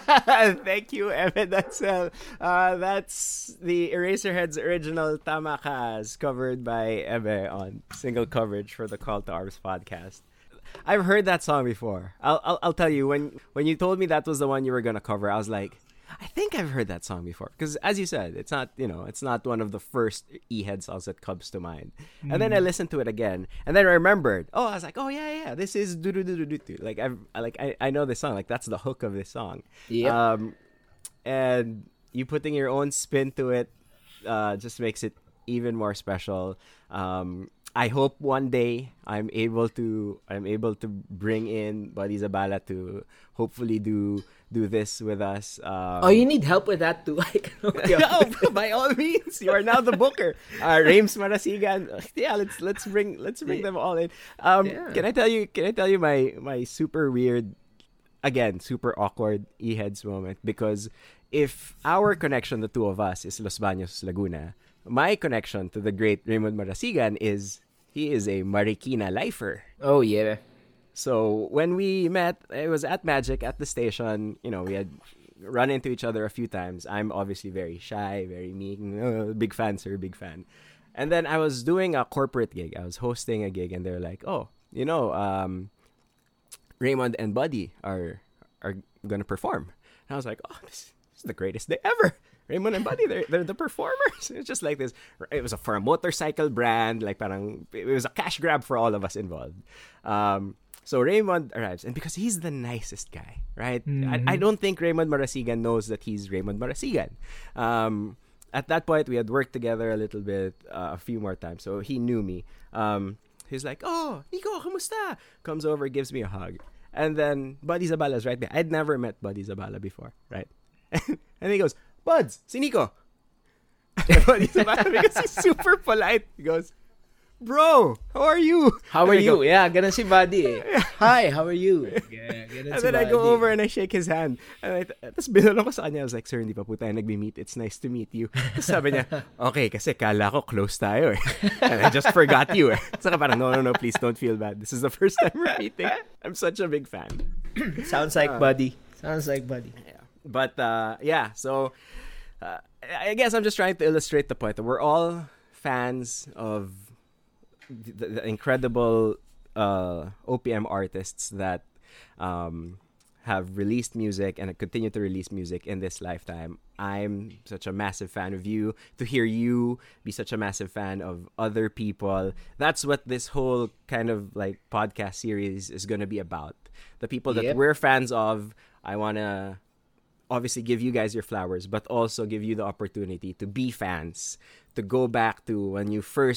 Thank you, Evan. That's uh, uh, that's the Eraserheads original Tama Kas, covered by Ebe on Single Coverage for the Call to Arms podcast. I've heard that song before. I'll, I'll I'll tell you, when when you told me that was the one you were gonna cover, I was like, I think I've heard that song before, because as you said, it's not, you know, it's not one of the first E-Head songs that comes to mind. Mm. And then I listened to it again, and then I remembered. Oh, I was like, oh yeah, yeah, this is do do do do do. Like I've like I, I know this song. Like that's the hook of this song. Yeah. Um, and you putting your own spin to it, uh, just makes it even more special. Um, I hope one day I'm able to I'm able to bring in Buddy Zabala to hopefully do do this with us. Um, oh, you need help with that too. I can hook you up. No, by all means, you are now the booker. Uh, Rames Marasigan. Yeah, let's let's bring let's bring them all in. Um, Yeah. Can I tell you? Can I tell you my my super weird, again super awkward E-Heads moment? Because if our connection, the two of us, is Los Baños, Laguna, my connection to the great Raymond Marasigan is he is a Marikina lifer. Oh yeah. So when we met, it was at Magic at the station. You know, we had run into each other a few times. I'm obviously very shy, very meek. Uh, big fan, sir, big fan. And then I was doing a corporate gig. I was hosting a gig, and they're like, "Oh, you know, um, Raymond and Buddy are are gonna perform." And I was like, "Oh, this, this is the greatest day ever." Raymond and Buddy, they're, they're the performers. It's just like this. It was a, for a motorcycle brand. Like parang, it was a cash grab for all of us involved. Um, so Raymond arrives. And because he's the nicest guy, right? Mm-hmm. I, I don't think Raymond Marasigan knows that he's Raymond Marasigan. Um, at that point, we had worked together a little bit, uh, a few more times. So he knew me. Um, he's like, "Oh, Nico, kamusta?" Comes over, gives me a hug. And then Buddy Zabala's right there. I'd never met Buddy Zabala before, right? And he goes, "Buds, si Nico." Buddy Zabala, because he's super polite, he goes, "Bro, how are you?" How And are I you? go, Yeah, ganun si Buddy eh. Hi, how are you? Yeah, ganun and si then I go Buddy. over and I shake his hand. And I, tapos binanong ko sa kanya, I was like, "Sir, hindi pa po tayo nagmi-meet. It's nice to meet you." Tapos sabi niya, "Okay, kasi kala ko close tayo eh. And I just forgot you eh." Saka parang, no, no, no, please don't feel bad. This is the first time we're meeting. I'm such a big fan. Sounds like Buddy. Sounds like Buddy. Yeah. But, uh, yeah, so uh, I guess I'm just trying to illustrate the point that we're all fans of the, the incredible uh, O P M artists that um, have released music and continue to release music in this lifetime. I'm such a massive fan of you. To hear you be such a massive fan of other people, that's what this whole kind of like podcast series is going to be about. The people that Yep. we're fans of, I want to obviously give you guys your flowers, but also give you the opportunity to be fans, to go back to when you first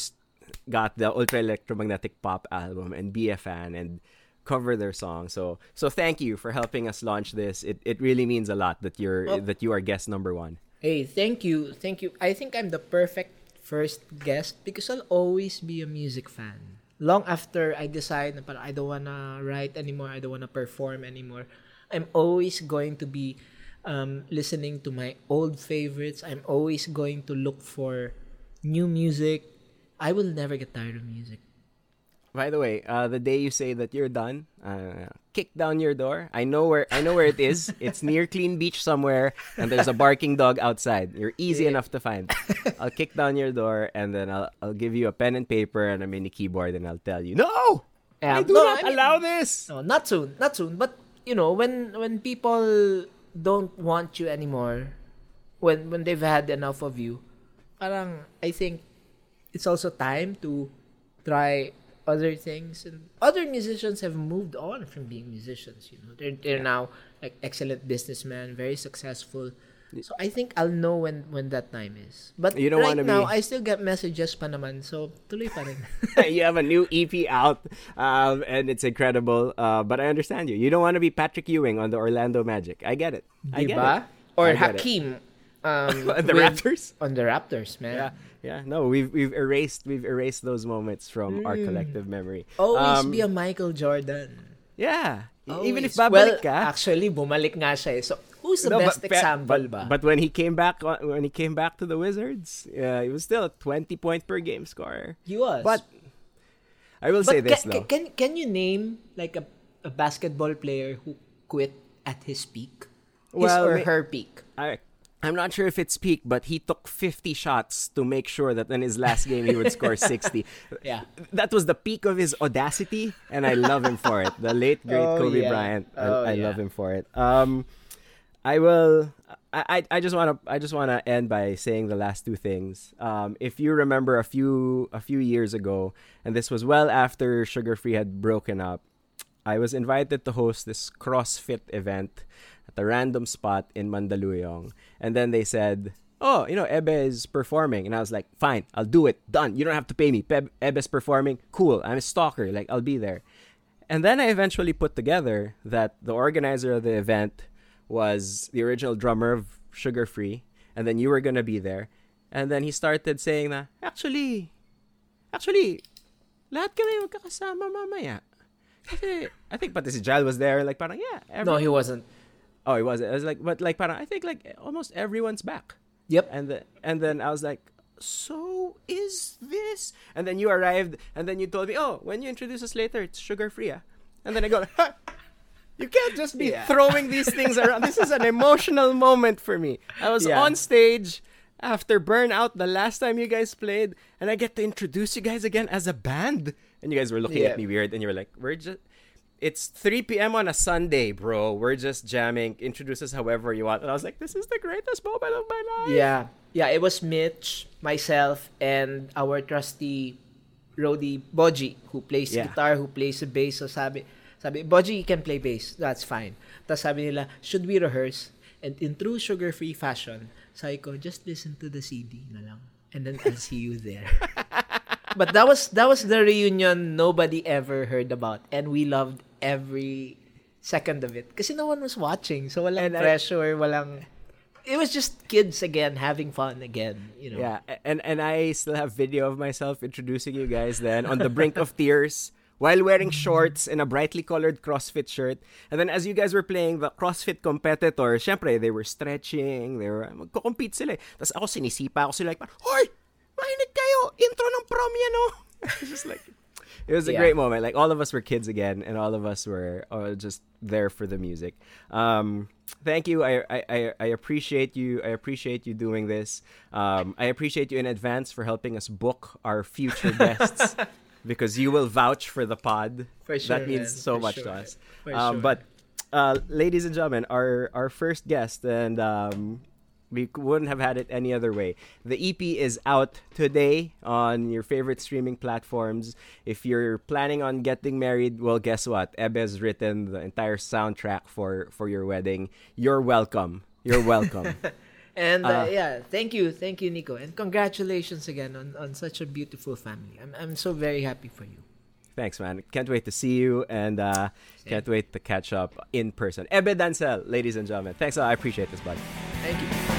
got the Ultra Electromagnetic Pop album and be a fan and cover their song. So so thank you for helping us launch this. It it really means a lot that you're Oh. that you are guest number one. Hey, thank you. Thank you. I think I'm the perfect first guest because I'll always be a music fan. Long after I decide na parang I don't wanna write anymore, I don't wanna perform anymore, I'm always going to be um, listening to my old favorites. I'm always going to look for new music. I will never get tired of music. By the way, uh, the day you say that you're done, uh, kick down your door. I know where I know where it is. It's near Clean Beach somewhere, and there's a barking dog outside. You're easy Yeah. enough to find. I'll kick down your door, and then I'll I'll give you a pen and paper and a mini keyboard, and I'll tell you, no, Yeah, I do no, not I mean- allow this. No, not soon, not soon. But you know, when when people don't want you anymore, when when they've had enough of you, parang I think it's also time to try other things. And other musicians have moved on from being musicians. You know, they're they're now like excellent businessmen, very successful. So I think I'll know when when that time is. But You don't right wanna now, be- I still get messages pa naman. So tuloy pa rin. You have a new E P out, um, and it's incredible. Uh, but I understand you. You don't want to be Patrick Ewing on the Orlando Magic. I get it. I get Diba? it. Or I get it. Hakeem. Um, The with- Raptors? On the Raptors, man. Yeah, yeah. No, we've we've erased we've erased those moments from our collective memory. Always Um, be a Michael Jordan. Yeah. E- Even if Always. babalik well, ka. actually, bumalik nga siya eh. So, who's the No, best but- example but, ba? But when he came back on- when he came back to the Wizards, yeah, he was still a twenty point per game scorer. He was. But I will But say this can, though. can, can you name like a, a basketball player who quit at his peak? His Well, or may- her peak? I I'm not sure if it's peak, but he took fifty shots to make sure that in his last game he would score sixty. Yeah. That was the peak of his audacity, and I love him for it. The late great Oh, Kobe yeah. Bryant, I, Oh, I yeah. love him for it. Um, I will. I, I I just want to I just want to end by saying the last two things. Um, if you remember a few a few years ago, and this was well after Sugar Free had broken up, I was invited to host this CrossFit event at a random spot in Mandaluyong, and then they said, "Oh, you know, Ebe is performing," and I was like, "Fine, I'll do it. Done. You don't have to pay me. Peb- Ebe's performing. Cool. I'm a stalker. Like, I'll be there." And then I eventually put together that the organizer of the event was the original drummer of Sugar Free, and then you were gonna be there. And then he started saying na, actually, actually, lahat kami magkakasama mamaya. Kasi, I think pati si Jal was there, like parang, yeah. No, every- he wasn't. Oh, he wasn't. I was like, but like parang, I think like almost everyone's back. Yep. And the, and then I was like, so is this? And then you arrived, and then you told me, oh, when you introduce us later, it's Sugar Free, ah. And then I go, ha! You can't just be Yeah. throwing these things around. This is an emotional moment for me. I was Yeah. on stage after Burnout the last time you guys played, and I get to introduce you guys again as a band. And you guys were looking Yeah. at me weird, and you were like, we're just... It's three p.m. on a Sunday, bro. We're just jamming. Introduce us however you want. And I was like, this is the greatest moment of my life. Yeah. Yeah, it was Mitch, myself, and our trusty roadie, Boji, who plays Yeah. guitar, who plays the bass. So sabi, sabi, Boji, you can play bass. That's fine. Tapos sabi nila, should we rehearse? And in true sugar-free fashion, sabi ko, just listen to the C D na lang. And then I'll see you there. But that was that was the reunion nobody ever heard about. And we loved every second of it. Kasi no one was watching. So walang And I- pressure, walang... It was just kids again, having fun again, you know. Yeah, and and I still have video of myself introducing you guys then on the brink of tears while wearing shorts and a brightly colored CrossFit shirt. And then as you guys were playing the CrossFit competitor, syempre, they were stretching, they were, magko-compete sila. Tapos ako sinisipa ako sila, like, hoy, makinig kayo, intro ng prom yan, oh. It's just like, it was a Yeah. great moment. Like, all of us were kids again, and all of us were uh, just there for the music. Um, thank you. I, I, I- I appreciate you. I appreciate you doing this. Um, I appreciate you in advance for helping us book our future guests because you will vouch for the pod. For sure, That means man. so For much sure. to us. For Um, sure. But, uh, ladies and gentlemen, our, our first guest, and um, we wouldn't have had it any other way. The E P is out today on your favorite streaming platforms. If you're planning on getting married, well, guess what? Ebe's written the entire soundtrack for, for your wedding. You're welcome. You're welcome. And uh, Uh, yeah, thank you, thank you, Nico, and congratulations again on, on such a beautiful family. I'm I'm so very happy for you. Thanks, man. Can't wait to see you, and uh, can't wait to catch up in person. Ebe Dancel, ladies and gentlemen. Thanks, uh, I appreciate this, buddy. Thank you.